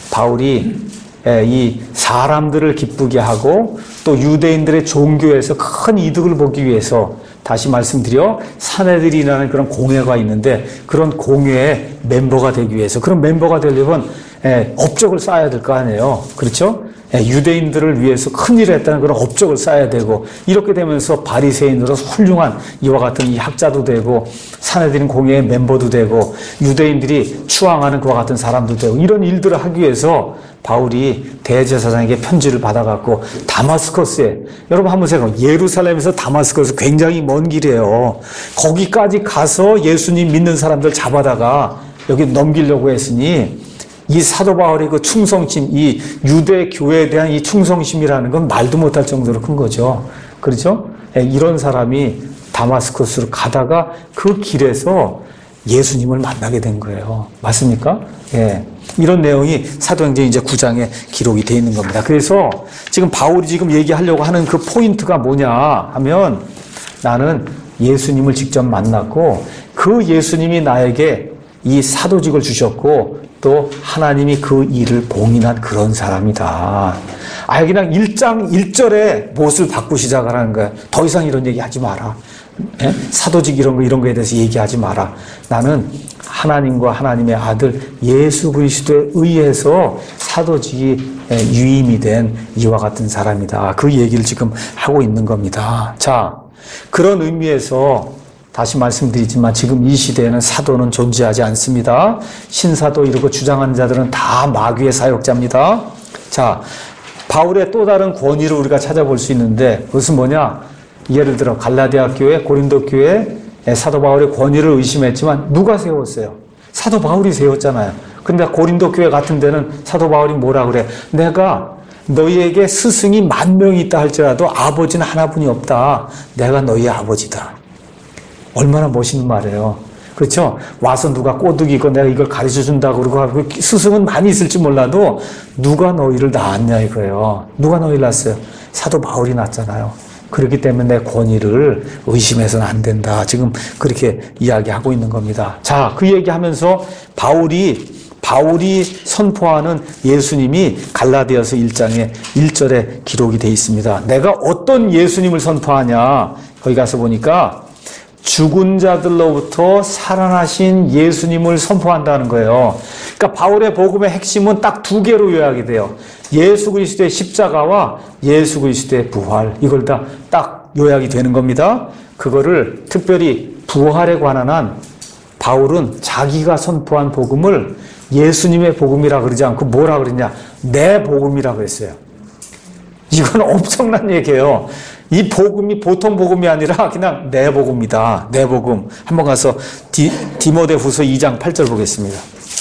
바울이 이 사람들을 기쁘게 하고 또 유대인들의 종교에서 큰 이득을 보기 위해서 다시 말씀드려 사내들이라는 그런 공회가 있는데 그런 공회의 멤버가 되기 위해서 그런 멤버가 되려면 업적을 쌓아야 될 거 아니에요. 그렇죠? 유대인들을 위해서 큰일을 했다는 그런 업적을 쌓아야 되고 이렇게 되면서 바리새인으로서 훌륭한 이와 같은 이 학자도 되고 사내들인 공회의 멤버도 되고 유대인들이 추앙하는 그와 같은 사람도 되고 이런 일들을 하기 위해서 바울이 대제사장에게 편지를 받아갖고 다마스커스에 여러분 한번 생각해요. 예루살렘에서 다마스커스 굉장히 먼 길이에요. 거기까지 가서 예수님 믿는 사람들 잡아다가 여기 넘기려고 했으니 이 사도 바울의 그 충성심, 이 유대 교회에 대한 이 충성심이라는 건 말도 못할 정도로 큰 거죠. 그렇죠? 이런 사람이 다마스커스로 가다가 그 길에서 예수님을 만나게 된 거예요. 맞습니까? 예. 이런 내용이 사도행전 이제 구 장에 기록이 되어 있는 겁니다. 그래서 지금 바울이 지금 얘기하려고 하는 그 포인트가 뭐냐 하면 나는 예수님을 직접 만났고 그 예수님이 나에게 이 사도직을 주셨고 또 하나님이 그 일을 봉인한 그런 사람이다. 아예 그냥 일 장 일 절에 못을 받고 시작하라는 거야. 더 이상 이런 얘기 하지 마라. 예? 사도직 이런 거, 이런 거에 대해서 얘기하지 마라. 나는 하나님과 하나님의 아들 예수 그리스도에 의해서 사도직이 유임이 된 이와 같은 사람이다. 그 얘기를 지금 하고 있는 겁니다. 자, 그런 의미에서 다시 말씀드리지만 지금 이 시대에는 사도는 존재하지 않습니다. 신사도 이러고 주장하는 자들은 다 마귀의 사역자입니다. 자, 바울의 또 다른 권위를 우리가 찾아볼 수 있는데 그것은 뭐냐? 예를 들어 갈라디아 교회, 고린도 교회 사도 바울의 권위를 의심했지만 누가 세웠어요? 사도 바울이 세웠잖아요. 근데 고린도 교회 같은 데는 사도 바울이 뭐라 그래? 내가 너희에게 스승이 만 명이 있다 할지라도 아버지는 하나뿐이 없다. 내가 너희의 아버지다. 얼마나 멋있는 말이에요. 그렇죠? 와서 누가 꼬드기고 내가 이걸 가르쳐 준다고 그러고 스승은 많이 있을지 몰라도 누가 너희를 낳았냐 이거예요. 누가 너희를 낳았어요? 사도 바울이 낳았잖아요. 그렇기 때문에 내 권위를 의심해서는 안 된다. 지금 그렇게 이야기하고 있는 겁니다. 자, 그 얘기하면서 바울이 바울이 선포하는 예수님이 갈라디아서 일 장에 일 절에 기록이 되어 있습니다. 내가 어떤 예수님을 선포하냐? 거기 가서 보니까 죽은 자들로부터 살아나신 예수님을 선포한다는 거예요. 그러니까 바울의 복음의 핵심은 딱 두 개로 요약이 돼요. 예수 그리스도의 십자가와 예수 그리스도의 부활. 이걸 다 딱 요약이 되는 겁니다. 그거를 특별히 부활에 관한 한 바울은 자기가 선포한 복음을 예수님의 복음이라 그러지 않고 뭐라 그러냐? 내 복음이라 그랬어요. 이건 엄청난 얘기예요. 이 복음이 보통 복음이 아니라 그냥 내 복음이다. 내 복음. 한번 가서 디, 디모데후서 이 장 팔 절 보겠습니다.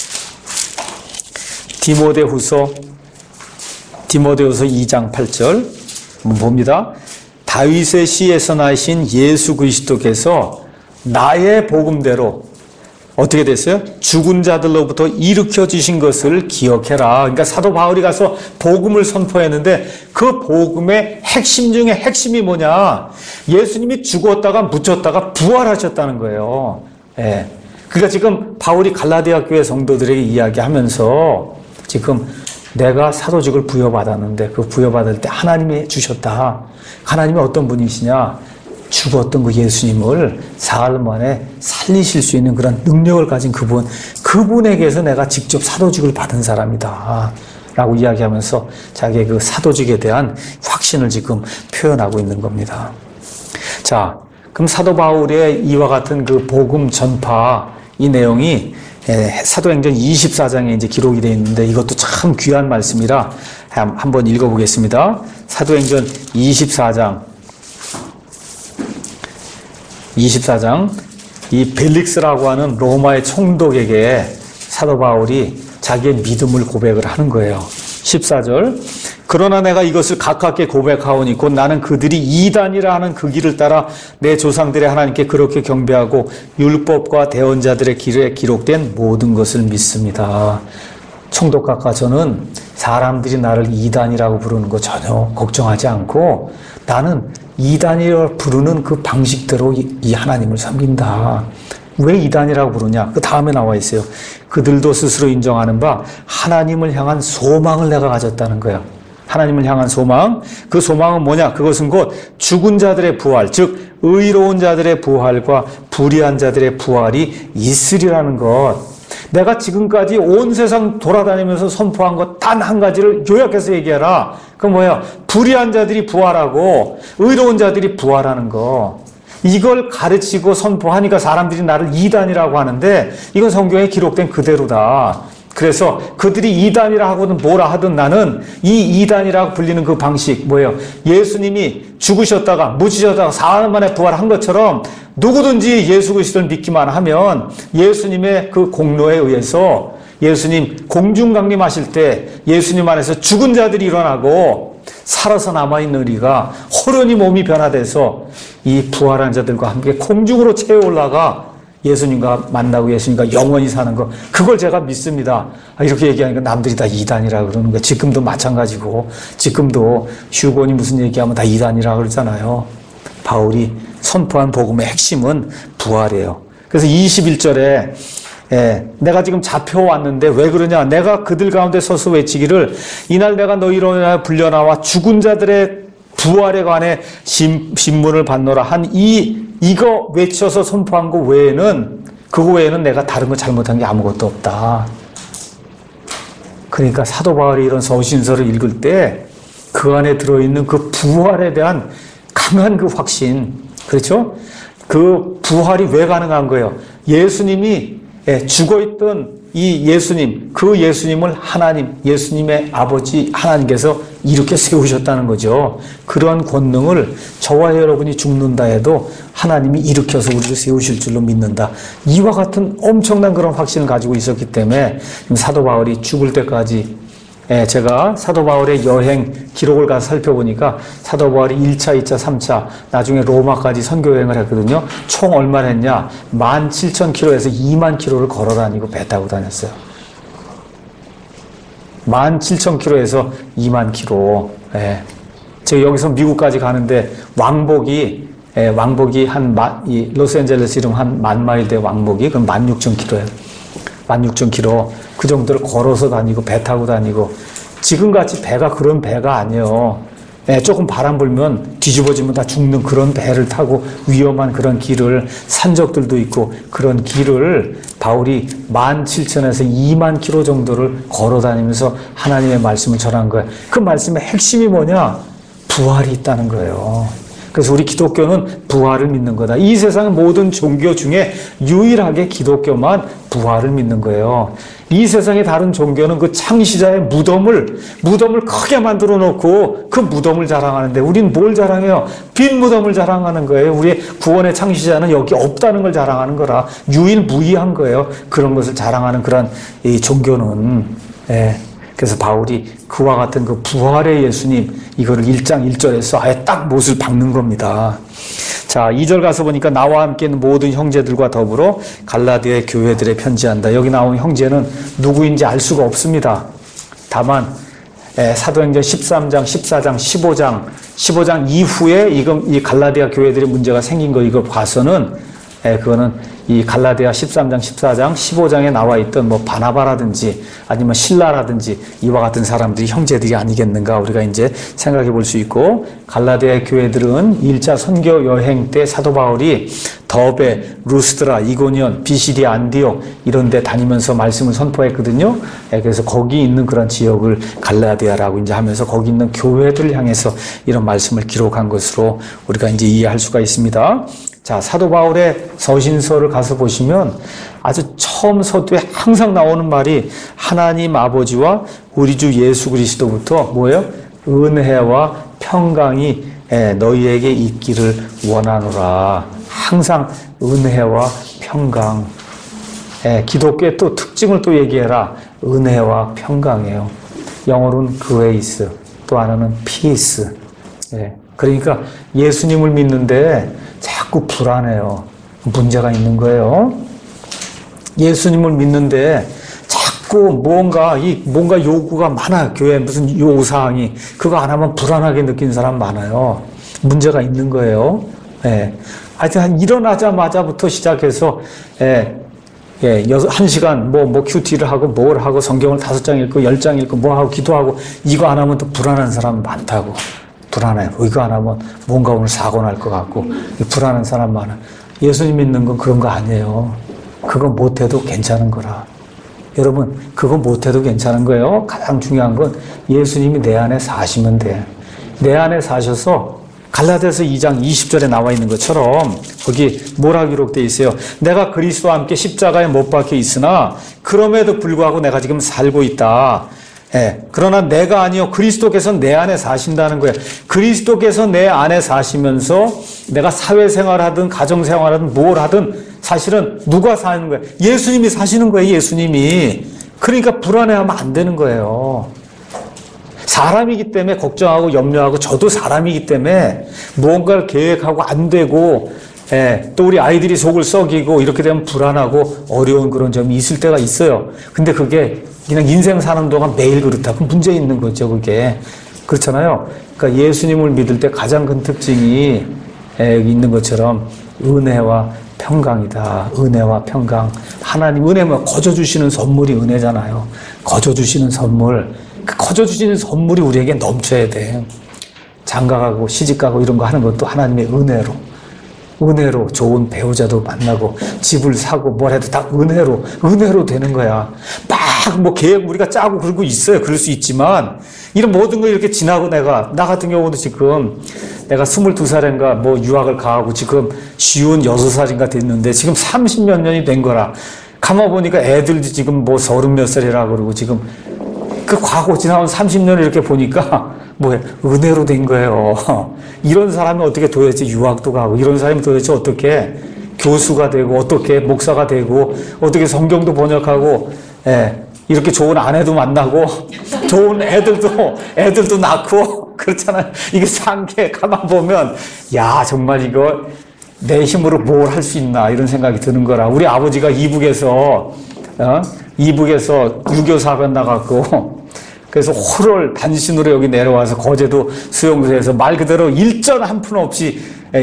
디모데후서 디모데후서 이 장 팔 절 한번 봅니다. 다윗의 시에서 나신 예수 그리스도께서 나의 복음대로 어떻게 됐어요? 죽은 자들로부터 일으켜 주신 것을 기억해라. 그러니까 사도 바울이 가서 복음을 선포했는데 그 복음의 핵심 중에 핵심이 뭐냐? 예수님이 죽었다가 묻혔다가 부활하셨다는 거예요. 예. 그러니까 지금 바울이 갈라디아 교회 성도들에게 이야기하면서 지금 내가 사도직을 부여받았는데 그 부여받을 때 하나님이 주셨다. 하나님이 어떤 분이시냐? 죽었던 그 예수님을 사흘 만에 살리실 수 있는 그런 능력을 가진 그분, 그분에게서 내가 직접 사도직을 받은 사람이다. 라고 이야기하면서 자기의 그 사도직에 대한 확신을 지금 표현하고 있는 겁니다. 자, 그럼 사도 바울의 이와 같은 그 복음 전파, 이 내용이 사도행전 이십사 장에 이제 기록이 되어 있는데 이것도 참 귀한 말씀이라 한번 읽어보겠습니다. 사도행전 이십사 장. 이십사 장, 이 벨릭스라고 하는 로마의 총독에게 사도 바울이 자기의 믿음을 고백을 하는 거예요. 십사 절, 그러나 내가 이것을 가깝게 고백하오니 곧 나는 그들이 이단이라 하는 그 길을 따라 내 조상들의 하나님께 그렇게 경배하고 율법과 대언자들의 길에 기록된 모든 것을 믿습니다. 총독각하 저는 사람들이 나를 이단이라고 부르는 거 전혀 걱정하지 않고 나는 이단이라고 부르는 그 방식대로 이 하나님을 섬긴다. 왜 이단이라고 부르냐? 그 다음에 나와 있어요. 그들도 스스로 인정하는 바 하나님을 향한 소망을 내가 가졌다는 거야. 하나님을 향한 소망. 그 소망은 뭐냐? 그것은 곧 죽은 자들의 부활, 즉 의로운 자들의 부활과 불의한 자들의 부활이 있으리라는 것. 내가 지금까지 온 세상 돌아다니면서 선포한 것 단 한 가지를 요약해서 얘기하라. 그 뭐야? 불의한 자들이 부활하고 의로운 자들이 부활하는 거. 이걸 가르치고 선포하니까 사람들이 나를 이단이라고 하는데 이건 성경에 기록된 그대로다. 그래서 그들이 이단이라 하고는 뭐라 하든 나는 이 이단이라고 불리는 그 방식 뭐예요? 예수님이 죽으셨다가 묻히셨다가 사흘 만에 부활한 것처럼 누구든지 예수 그리스도를 믿기만 하면 예수님의 그 공로에 의해서 예수님 공중강림하실 때 예수님 안에서 죽은 자들이 일어나고 살아서 남아있는 우리가 호련히 몸이 변화돼서 이 부활한 자들과 함께 공중으로 채워 올라가 예수님과 만나고 예수님과 영원히 사는 거, 그걸 제가 믿습니다. 이렇게 얘기하니까 남들이 다 이단이라 그러는 거예요. 지금도 마찬가지고, 지금도 휴건이 무슨 얘기하면 다 이단이라 그러잖아요. 바울이 선포한 복음의 핵심은 부활이에요. 그래서 이십일 절에 예, 내가 지금 잡혀왔는데 왜 그러냐? 내가 그들 가운데 서서 외치기를 이날 내가 너희로 인하여 불려나와 죽은 자들의 부활에 관해 신, 신문을 받노라 한 이 이거 외쳐서 선포한 거 외에는 그거 외에는 내가 다른 거 잘못한 게 아무것도 없다. 그러니까 사도 바울이 이런 서신서를 읽을 때 그 안에 들어있는 그 부활에 대한 강한 그 확신, 그렇죠? 그 부활이 왜 가능한 거예요? 예수님이 죽어있던 이 예수님, 그 예수님을 하나님, 예수님의 아버지 하나님께서 이렇게 세우셨다는 거죠. 그러한 권능을 저와 여러분이 죽는다 해도 하나님이 일으켜서 우리를 세우실 줄로 믿는다. 이와 같은 엄청난 그런 확신을 가지고 있었기 때문에 사도 바울이 죽을 때까지, 제가 사도 바울의 여행 기록을 가서 살펴보니까 사도 바울이 일 차, 이 차, 삼 차 나중에 로마까지 선교 여행을 했거든요. 총 얼마나 했냐? 만 칠천 킬로미터에서 이만 킬로미터를 걸어 다니고 배 타고 다녔어요. 만 칠천 킬로미터에서 이만 킬로미터. 예. 제가 여기서 미국까지 가는데 왕복이 예, 왕복이 한 마, 이 로스앤젤레스 이름 한 만 마일 대 왕복이 그럼 만 육천 킬로미터예요. 만 육천 킬로미터. 그 정도를 걸어서 다니고 배 타고 다니고, 지금같이 배가 그런 배가 아니에요. 예, 조금 바람 불면 뒤집어지면 다 죽는 그런 배를 타고 위험한 그런 길을, 산적들도 있고 그런 길을 바울이 만 칠천에서 이만 킬로미터 정도를 걸어 다니면서 하나님의 말씀을 전한 거예요. 그 말씀의 핵심이 뭐냐? 부활이 있다는 거예요. 그래서 우리 기독교는 부활을 믿는 거다. 이 세상의 모든 종교 중에 유일하게 기독교만 부활을 믿는 거예요. 이 세상의 다른 종교는 그 창시자의 무덤을, 무덤을 크게 만들어 놓고 그 무덤을 자랑하는데, 우린 뭘 자랑해요? 빈 무덤을 자랑하는 거예요. 우리의 구원의 창시자는 여기 없다는 걸 자랑하는 거라. 유일무이한 거예요. 그런 것을 자랑하는 그런 이 종교는. 예. 그래서 바울이 그와 같은 그 부활의 예수님, 이거를 일 장 일 절에서 아예 딱 못을 박는 겁니다. 자, 이 절 가서 보니까 나와 함께 있는 모든 형제들과 더불어 갈라디아의 교회들에 편지한다. 여기 나온 형제는 누구인지 알 수가 없습니다. 다만 에, 사도행전 십삼 장, 십사 장, 십오 장, 십오 장 이후에 이거, 이 갈라디아 교회들의 문제가 생긴 거 이걸 봐서는 에, 그거는 이 갈라디아 십삼 장, 십사 장, 십오 장에 나와 있던 뭐 바나바라든지 아니면 실라라든지 이와 같은 사람들이 형제들이 아니겠는가 우리가 이제 생각해 볼 수 있고, 갈라디아 교회들은 일 차 선교 여행 때 사도 바울이 더베, 루스드라, 이고니온, 비시디아, 안디옥 이런 데 다니면서 말씀을 선포했거든요. 그래서 거기 있는 그런 지역을 갈라디아라고 이제 하면서 거기 있는 교회들을 향해서 이런 말씀을 기록한 것으로 우리가 이제 이해할 수가 있습니다. 자, 사도 바울의 서신서를 가서 보시면 아주 처음 서두에 항상 나오는 말이 하나님 아버지와 우리 주 예수 그리스도부터 뭐예요? 은혜와 평강이 너희에게 있기를 원하노라. 항상 은혜와 평강. 기독교의 또 특징을 또 얘기해라. 은혜와 평강이에요. 영어로는 grace, 또 하나는 peace. 그러니까 예수님을 믿는데 자꾸 불안해요. 문제가 있는 거예요. 예수님을 믿는데 자꾸 뭔가, 이, 뭔가 요구가 많아요. 교회에 무슨 요구사항이. 그거 안 하면 불안하게 느끼는 사람 많아요. 문제가 있는 거예요. 예. 하여튼 한 일어나자마자부터 시작해서, 예, 예, 여섯, 한 시간, 뭐, 뭐, 큐티를 하고, 뭘 하고, 성경을 다섯 장 읽고, 열 장 읽고, 뭐 하고, 기도하고, 이거 안 하면 또 불안한 사람 많다고. 불안해요. 이거 안 하면 뭔가 오늘 사고 날 것 같고, 불안한 사람 많아. 예수님 믿는 건 그런 거 아니에요. 그거 못해도 괜찮은 거라. 여러분, 그거 못해도 괜찮은 거예요. 가장 중요한 건 예수님이 내 안에 사시면 돼. 내 안에 사셔서 갈라디아서 이 장 이십 절에 나와 있는 것처럼 거기 뭐라 기록되어 있어요? 내가 그리스도와 함께 십자가에 못 박혀 있으나 그럼에도 불구하고 내가 지금 살고 있다. 예, 그러나 내가 아니요 그리스도께서 내 안에 사신다는 거예요. 그리스도께서 내 안에 사시면서 내가 사회생활하든 가정생활하든 뭘 하든 사실은 누가 사는 거예요? 예수님이 사시는 거예요. 예수님이. 그러니까 불안해하면 안 되는 거예요. 사람이기 때문에 걱정하고 염려하고, 저도 사람이기 때문에 무언가를 계획하고 안 되고, 예, 또 우리 아이들이 속을 썩이고 이렇게 되면 불안하고 어려운 그런 점이 있을 때가 있어요. 근데 그게 그냥 인생 사는 동안 매일 그렇다. 그럼 문제 있는 거죠, 그게. 그렇잖아요. 그러니까 예수님을 믿을 때 가장 큰 특징이 예, 있는 것처럼 은혜와 평강이다. 은혜와 평강. 하나님 은혜면 거저 주시는 선물이 은혜잖아요. 거저 주시는 선물. 그 거저 주시는 선물이 우리에게 넘쳐야 돼. 장가가고 시집가고 이런 거 하는 것도 하나님의 은혜로. 은혜로 좋은 배우자도 만나고 집을 사고 뭘 해도 다 은혜로 은혜로 되는 거야. 뭐 계획 우리가 짜고 그러고 있어요. 그럴 수 있지만 이런 모든 걸 이렇게 지나고 내가 나 같은 경우도 지금 내가 스물두 살인가 뭐 유학을 가고 지금 쉬운 여섯 살인가 됐는데 지금 삼십몇 년이 된 거라 가만 보니까 애들도 지금 뭐 서른 몇 살이라 그러고 지금 그 과거 지나온 삼십 년을 이렇게 보니까 뭐 은혜로 된 거예요. 이런 사람이 어떻게 도대체 유학도 가고 이런 사람이 도대체 어떻게 교수가 되고 어떻게 목사가 되고 어떻게 성경도 번역하고 예, 이렇게 좋은 아내도 만나고 좋은 애들도 애들도 낳고 그렇잖아요. 이게 산 게 가만 보면 야 정말 이거 내 힘으로 뭘 할 수 있나 이런 생각이 드는 거라. 우리 아버지가 이북에서 어? 이북에서 유교 사관 나갔고 그래서 홀을 단신으로 여기 내려와서 거제도 수용소에서 말 그대로 일전 한 푼 없이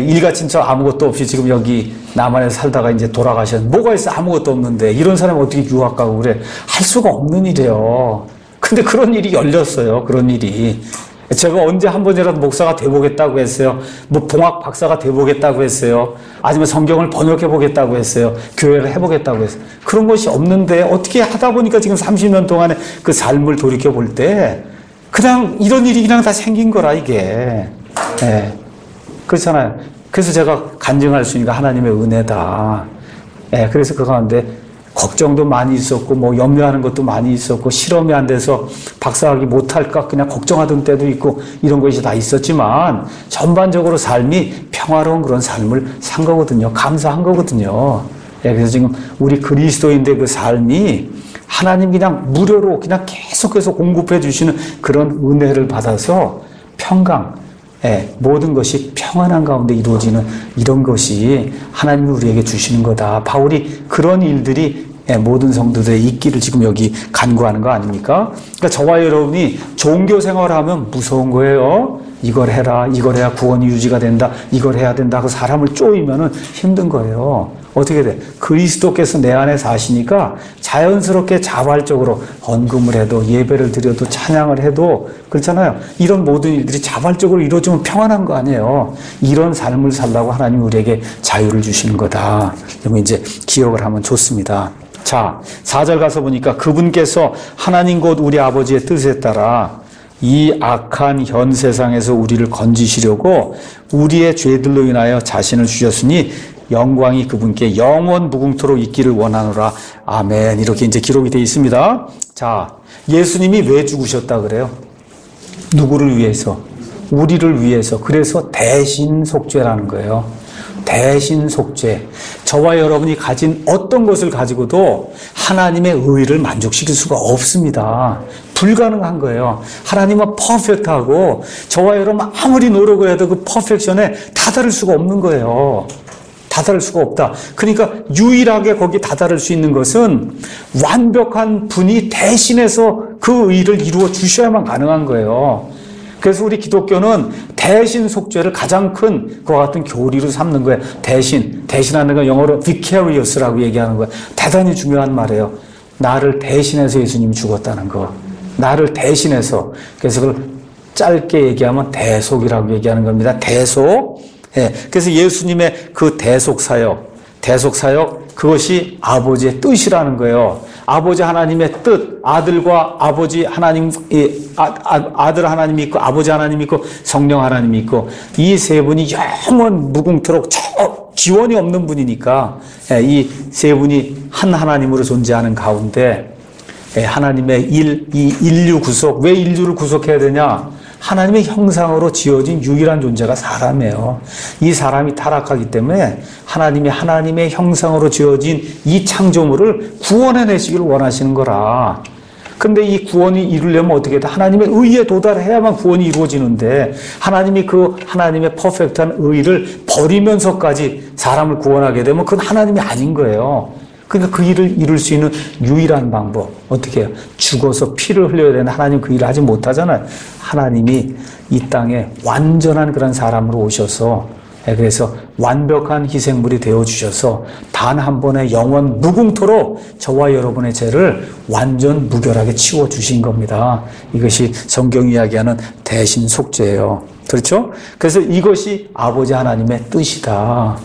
일가친척 아무것도 없이 지금 여기 남한에 살다가 이제 돌아가셨는데 뭐가 있어 아무것도 없는데 이런 사람이 어떻게 유학 가고 그래. 할 수가 없는 일이에요. 근데 그런 일이 열렸어요. 그런 일이. 제가 언제 한 번이라도 목사가 돼보겠다고 했어요. 뭐 봉학 박사가 돼보겠다고 했어요. 아니면 성경을 번역해보겠다고 했어요. 교회를 해보겠다고 했어요. 그런 것이 없는데 어떻게 하다 보니까 지금 삼십 년 동안에 그 삶을 돌이켜볼 때 그냥 이런 일이 그냥 다 생긴 거라 이게. 네. 그렇잖아요. 그래서 제가 간증할 수 있는 게 하나님의 은혜다. 네. 그래서 그 가운데 걱정도 많이 있었고 뭐 염려하는 것도 많이 있었고 실험이 안 돼서 박사학위 못할까 그냥 걱정하던 때도 있고 이런 것이 다 있었지만 전반적으로 삶이 평화로운 그런 삶을 산 거거든요. 감사한 거거든요. 예, 그래서 지금 우리 그리스도인의 그 삶이 하나님 그냥 무료로 그냥 계속해서 공급해 주시는 그런 은혜를 받아서 평강, 예, 모든 것이 평안한 가운데 이루어지는 이런 것이 하나님이 우리에게 주시는 거다. 바울이 그런 일들이 예, 모든 성도들의 있기를 지금 여기 간구하는 거 아닙니까? 그러니까 저와 여러분이 종교 생활을 하면 무서운 거예요. 이걸 해라, 이걸 해야 구원이 유지가 된다, 이걸 해야 된다. 그 사람을 쪼이면은 힘든 거예요. 어떻게 돼? 그리스도께서 내 안에 사시니까 자연스럽게 자발적으로 헌금을 해도 예배를 드려도 찬양을 해도 그렇잖아요. 이런 모든 일들이 자발적으로 이루어지면 평안한 거 아니에요. 이런 삶을 살라고 하나님이 우리에게 자유를 주시는 거다. 그러면 이제 기억을 하면 좋습니다. 자, 사 절 가서 보니까 그분께서 하나님 곧 우리 아버지의 뜻에 따라 이 악한 현 세상에서 우리를 건지시려고 우리의 죄들로 인하여 자신을 주셨으니 영광이 그분께 영원 무궁토록 있기를 원하노라. 아멘. 이렇게 이제 기록이 되어 있습니다. 자, 예수님이 왜 죽으셨다 그래요? 누구를 위해서? 우리를 위해서. 그래서 대신 속죄라는 거예요. 대신 속죄. 저와 여러분이 가진 어떤 것을 가지고도 하나님의 의를 만족시킬 수가 없습니다. 불가능한 거예요. 하나님은 퍼펙트하고 저와 여러분 아무리 노력을 해도 그 퍼펙션에 다다를 수가 없는 거예요. 다다를 수가 없다. 그러니까 유일하게 거기 다다를 수 있는 것은 완벽한 분이 대신해서 그 의를 이루어 주셔야만 가능한 거예요. 그래서 우리 기독교는 대신 속죄를 가장 큰 그와 같은 교리로 삼는 거예요. 대신, 대신하는 건 영어로 vicarious라고 얘기하는 거예요. 대단히 중요한 말이에요. 나를 대신해서 예수님이 죽었다는 거. 나를 대신해서. 그래서 그걸 짧게 얘기하면 대속이라고 얘기하는 겁니다. 대속. 예. 그래서 예수님의 그 대속 사역, 대속 사역, 그것이 아버지의 뜻이라는 거예요. 아버지 하나님의 뜻, 아들과 아버지 하나님, 아, 아, 아들 하나님이 있고, 아버지 하나님이 있고, 성령 하나님이 있고, 이 세 분이 영원 무궁토록 저 지원이 없는 분이니까, 이 세 분이 한 하나님으로 존재하는 가운데, 하나님의 일, 이 인류 구속, 왜 인류를 구속해야 되냐? 하나님의 형상으로 지어진 유일한 존재가 사람이에요. 이 사람이 타락하기 때문에 하나님이 하나님의 형상으로 지어진 이 창조물을 구원해내시기를 원하시는 거라. 근데 이 구원이 이루려면 어떻게 돼? 하나님의 의에 도달해야만 구원이 이루어지는데 하나님이 그 하나님의 퍼펙트한 의를 버리면서까지 사람을 구원하게 되면 그건 하나님이 아닌 거예요. 그러니까 그 일을 이룰 수 있는 유일한 방법 어떻게 해요? 죽어서 피를 흘려야 되는 하나님 그 일을 하지 못하잖아요. 하나님이 이 땅에 완전한 그런 사람으로 오셔서 그래서 완벽한 희생물이 되어주셔서 단 한 번의 영원 무궁토록 저와 여러분의 죄를 완전 무결하게 치워주신 겁니다. 이것이 성경이 이야기하는 대신 속죄예요. 그렇죠? 그래서 이것이 아버지 하나님의 뜻이다.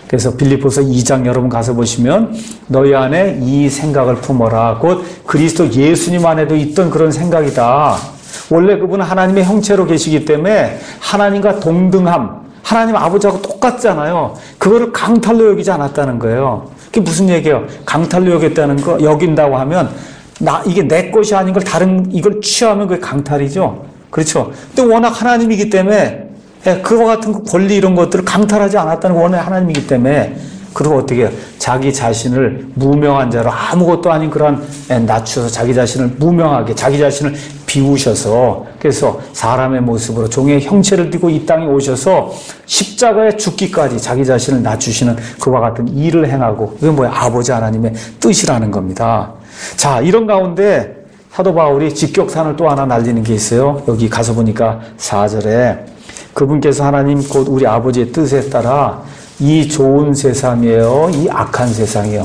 그래서 빌립보서 이 장 여러분 가서 보시면 너희 안에 이 생각을 품어라. 곧 그리스도 예수님 안에도 있던 그런 생각이다. 원래 그분은 하나님의 형체로 계시기 때문에 하나님과 동등함, 하나님 아버지하고 똑같잖아요. 그거를 강탈로 여기지 않았다는 거예요. 그게 무슨 얘기예요? 강탈로 여겼다는 거, 여긴다고 하면 나 이게 내 것이 아닌 걸 다른 이걸 취하면 그게 강탈이죠. 그렇죠. 근데 워낙 하나님이기 때문에 그와 같은 그 권리 이런 것들을 강탈하지 않았다는 거 원래 하나님이기 때문에 그리고 어떻게 해요? 자기 자신을 무명한 자로 아무것도 아닌 그런 낮춰서 자기 자신을 무명하게 자기 자신을 비우셔서 그래서 사람의 모습으로 종의 형체를 띠고 이 땅에 오셔서 십자가에 죽기까지 자기 자신을 낮추시는 그와 같은 일을 행하고 그게 뭐야? 아버지 하나님의 뜻이라는 겁니다. 자, 이런 가운데 사도 바울이 직격탄을 또 하나 날리는 게 있어요. 여기 가서 보니까 사 절에 그분께서 하나님 곧 우리 아버지의 뜻에 따라 이 좋은 세상이에요. 이 악한 세상이에요.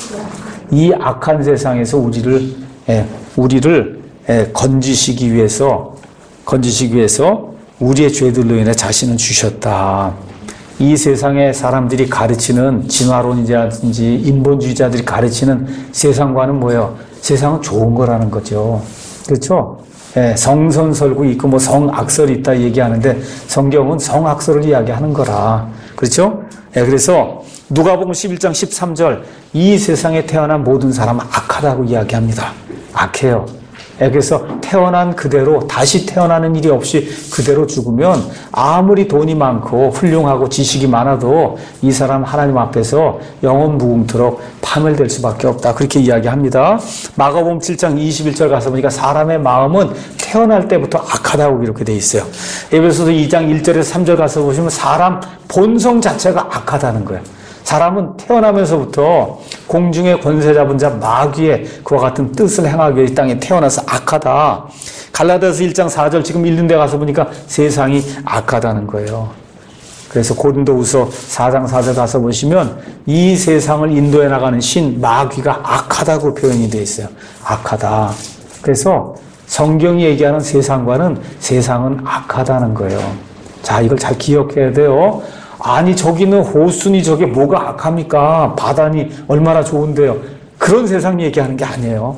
이 악한 세상에서 우리를 예, 우리를 예, 건지시기 위해서 건지시기 위해서 우리의 죄들로 인해 자신을 주셨다. 이 세상의 사람들이 가르치는 진화론이라든지 인본주의자들이 가르치는 세상과는 뭐예요? 세상은 좋은 거라는 거죠. 그렇죠? 예, 성선설고 있고 뭐 성악설이 있다 얘기하는데 성경은 성악설을 이야기하는 거라. 그렇죠? 예, 그래서 누가복음 십일 장 십삼 절 이 세상에 태어난 모든 사람은 악하다고 이야기합니다. 악해요. 예, 그래서 태어난 그대로 다시 태어나는 일이 없이 그대로 죽으면 아무리 돈이 많고 훌륭하고 지식이 많아도 이 사람 하나님 앞에서 영원 무궁토록 파멸될 수밖에 없다. 그렇게 이야기합니다. 마가복음 칠 장 이십일 절 가서 보니까 사람의 마음은 태어날 때부터 악하다고 이렇게 돼 있어요. 에베소서 이 장 일 절에서 삼 절 가서 보시면 사람 본성 자체가 악하다는 거예요. 사람은 태어나면서부터 공중의 권세 잡은 자 마귀의 그와 같은 뜻을 행하기 위해 이 땅에 태어나서 악하다. 갈라디아서 일 장 사 절 지금 읽는 데 가서 보니까 세상이 악하다는 거예요. 그래서 고린도후서 사 장 사 절 가서 보시면 이 세상을 인도해 나가는 신 마귀가 악하다고 표현이 되어 있어요. 악하다. 그래서 성경이 얘기하는 세상과는 세상은 악하다는 거예요. 자, 이걸 잘 기억해야 돼요. 아니 저기는 호수니 저게 뭐가 악합니까? 바다니 얼마나 좋은데요. 그런 세상 얘기하는 게 아니에요.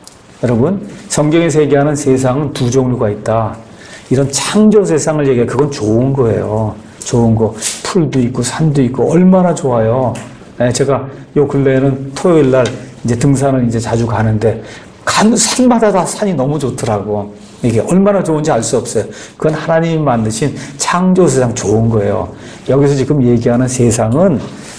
여러분, 성경에서 얘기하는 세상은 두 종류가 있다. 이런 창조 세상을 얘기해. 그건 좋은 거예요. 좋은 거. 풀도 있고 산도 있고 얼마나 좋아요. 네, 제가 요 근래에는 토요일 날 이제 등산을 이제 자주 가는데 간 산마다 다 산이 너무 좋더라고. 이게 얼마나 좋은지 알 수 없어요. 그건 하나님이 만드신 창조 세상 좋은 거예요. 여기서 지금 얘기하는 세상은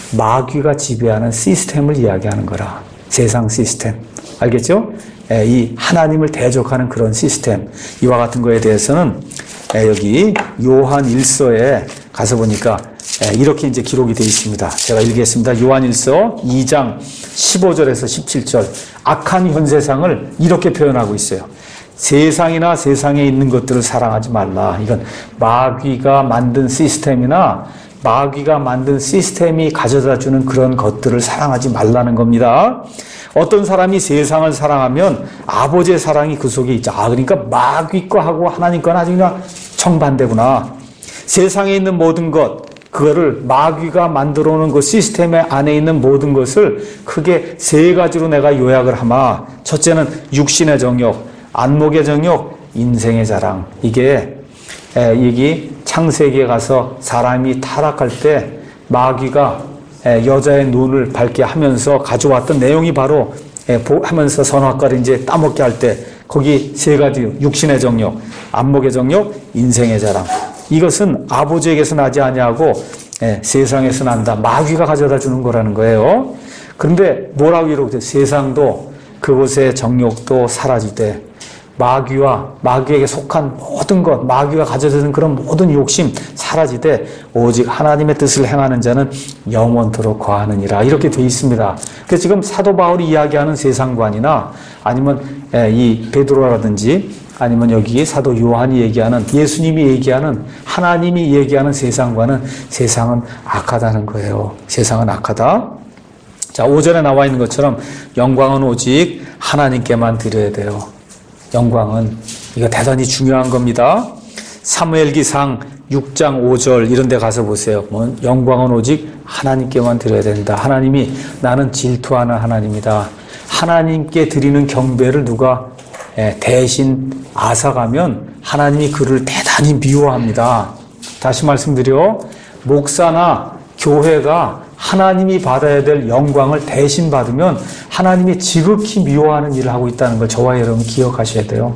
마귀가 지배하는 시스템을 이야기하는 거라. 세상 시스템. 알겠죠? 에, 이 하나님을 대적하는 그런 시스템. 이와 같은 거에 대해서는 에, 여기 요한 일서에 가서 보니까 에, 이렇게 이제 기록이 되어 있습니다. 제가 읽겠습니다. 요한 일서 이 장 십오 절에서 십칠 절. 악한 현 세상을 이렇게 표현하고 있어요. 세상이나 세상에 있는 것들을 사랑하지 말라. 이건 마귀가 만든 시스템이나 마귀가 만든 시스템이 가져다 주는 그런 것들을 사랑하지 말라는 겁니다. 어떤 사람이 세상을 사랑하면 아버지의 사랑이 그 속에 있죠. 아, 그러니까 마귀 거하고 하나님 거는 아주 그냥 정반대구나. 세상에 있는 모든 것, 그거를 마귀가 만들어 놓은 그 시스템 안에 있는 모든 것을 크게 세 가지로 내가 요약을 하마. 첫째는 육신의 정욕, 안목의 정욕, 인생의 자랑. 이게 에, 여기 창세기에 가서 사람이 타락할 때 마귀가 에, 여자의 눈을 밝게 하면서 가져왔던 내용이 바로 에, 보, 하면서 선악과를 이제 따먹게 할 때 거기 세 가지 육신의 정욕, 안목의 정욕, 인생의 자랑. 이것은 아버지에게서 나지 아니하고 에, 세상에서 난다. 마귀가 가져다 주는 거라는 거예요. 그런데 뭐라고 이러고 세상도 그곳의 정욕도 사라지되 마귀와 마귀에게 속한 모든 것, 마귀가 가져다주는 그런 모든 욕심 사라지되 오직 하나님의 뜻을 행하는 자는 영원토록 거하느니라. 이렇게 되어 있습니다. 그래서 지금 사도 바울이 이야기하는 세상관이나 아니면 이 베드로라든지 아니면 여기 사도 요한이 얘기하는 예수님이 얘기하는 하나님이 얘기하는 세상과는 세상은 악하다는 거예요. 세상은 악하다. 자, 오 절에 나와 있는 것처럼 영광은 오직 하나님께만 드려야 돼요. 영광은 이거 대단히 중요한 겁니다. 사무엘기상 육 장 오 절 이런 데 가서 보세요. 뭐 영광은 오직 하나님께만 드려야 된다. 하나님이 나는 질투하는 하나님이다. 하나님께 드리는 경배를 누가 대신 앗아가면 하나님이 그를 대단히 미워합니다. 다시 말씀드려, 목사나 교회가 하나님이 받아야 될 영광을 대신 받으면 하나님이 지극히 미워하는 일을 하고 있다는 걸 저와 여러분 기억하셔야 돼요.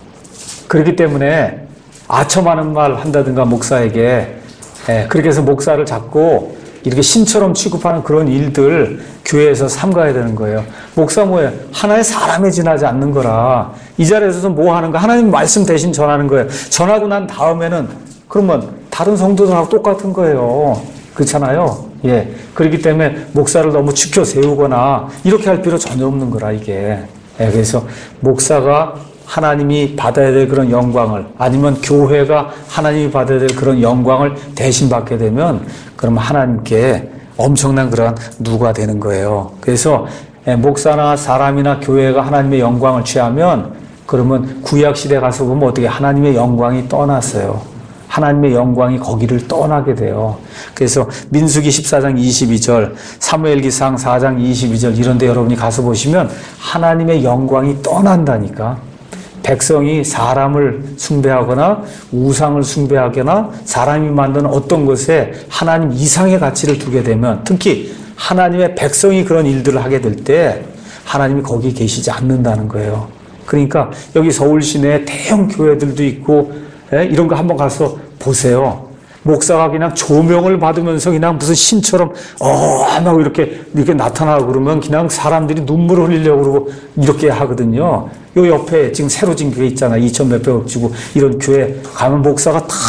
그렇기 때문에 아첨하는 말 한다든가 목사에게, 예, 그렇게 해서 목사를 잡고 이렇게 신처럼 취급하는 그런 일들 교회에서 삼가야 되는 거예요. 목사 뭐예요? 하나의 사람에 지나지 않는 거라. 이 자리에서 뭐 하는 거? 하나님 말씀 대신 전하는 거예요. 전하고 난 다음에는 그러면 다른 성도들하고 똑같은 거예요. 그렇잖아요. 예. 그렇기 때문에 목사를 너무 지켜 세우거나 이렇게 할 필요 전혀 없는 거라, 이게. 예. 그래서 목사가 하나님이 받아야 될 그런 영광을, 아니면 교회가 하나님이 받아야 될 그런 영광을 대신 받게 되면 그러면 하나님께 엄청난 그런 누가 되는 거예요. 그래서 목사나 사람이나 교회가 하나님의 영광을 취하면 그러면 구약시대 가서 보면 어떻게 하나님의 영광이 떠났어요. 하나님의 영광이 거기를 떠나게 돼요. 그래서 민수기 십사 장 이십이 절, 사무엘기상 사 장 이십이 절 이런 데 여러분이 가서 보시면 하나님의 영광이 떠난다니까. 백성이 사람을 숭배하거나 우상을 숭배하거나 사람이 만든 어떤 것에 하나님 이상의 가치를 두게 되면, 특히 하나님의 백성이 그런 일들을 하게 될 때 하나님이 거기 계시지 않는다는 거예요. 그러니까 여기 서울 시내에 대형 교회들도 있고, 예? 이런 거 한번 가서 보세요. 목사가 그냥 조명을 받으면서 그냥 무슨 신처럼 어 하고 이렇게 이렇게 나타나고 그러면 그냥 사람들이 눈물을 흘리려고 그러고 이렇게 하거든요. 요 옆에 지금 새로 진 교회 있잖아. 이천 몇백억 주고 이런 교회 가면 목사가 탁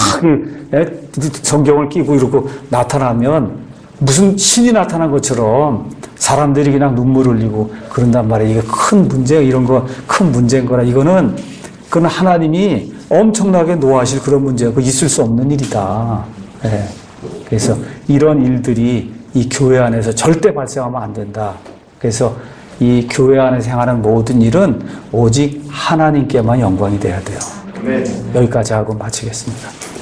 성경을 끼고 이러고 나타나면 무슨 신이 나타난 것처럼 사람들이 그냥 눈물을 흘리고 그런단 말이에요. 이게 큰 문제, 이런 거 큰 문제인 거라. 이거는 그건 하나님이 엄청나게 노하실 그런 문제가 있을 수 없는 일이다. 네. 그래서 이런 일들이 이 교회 안에서 절대 발생하면 안 된다. 그래서 이 교회 안에서 행하는 모든 일은 오직 하나님께만 영광이 돼야 돼요. 네. 여기까지 하고 마치겠습니다.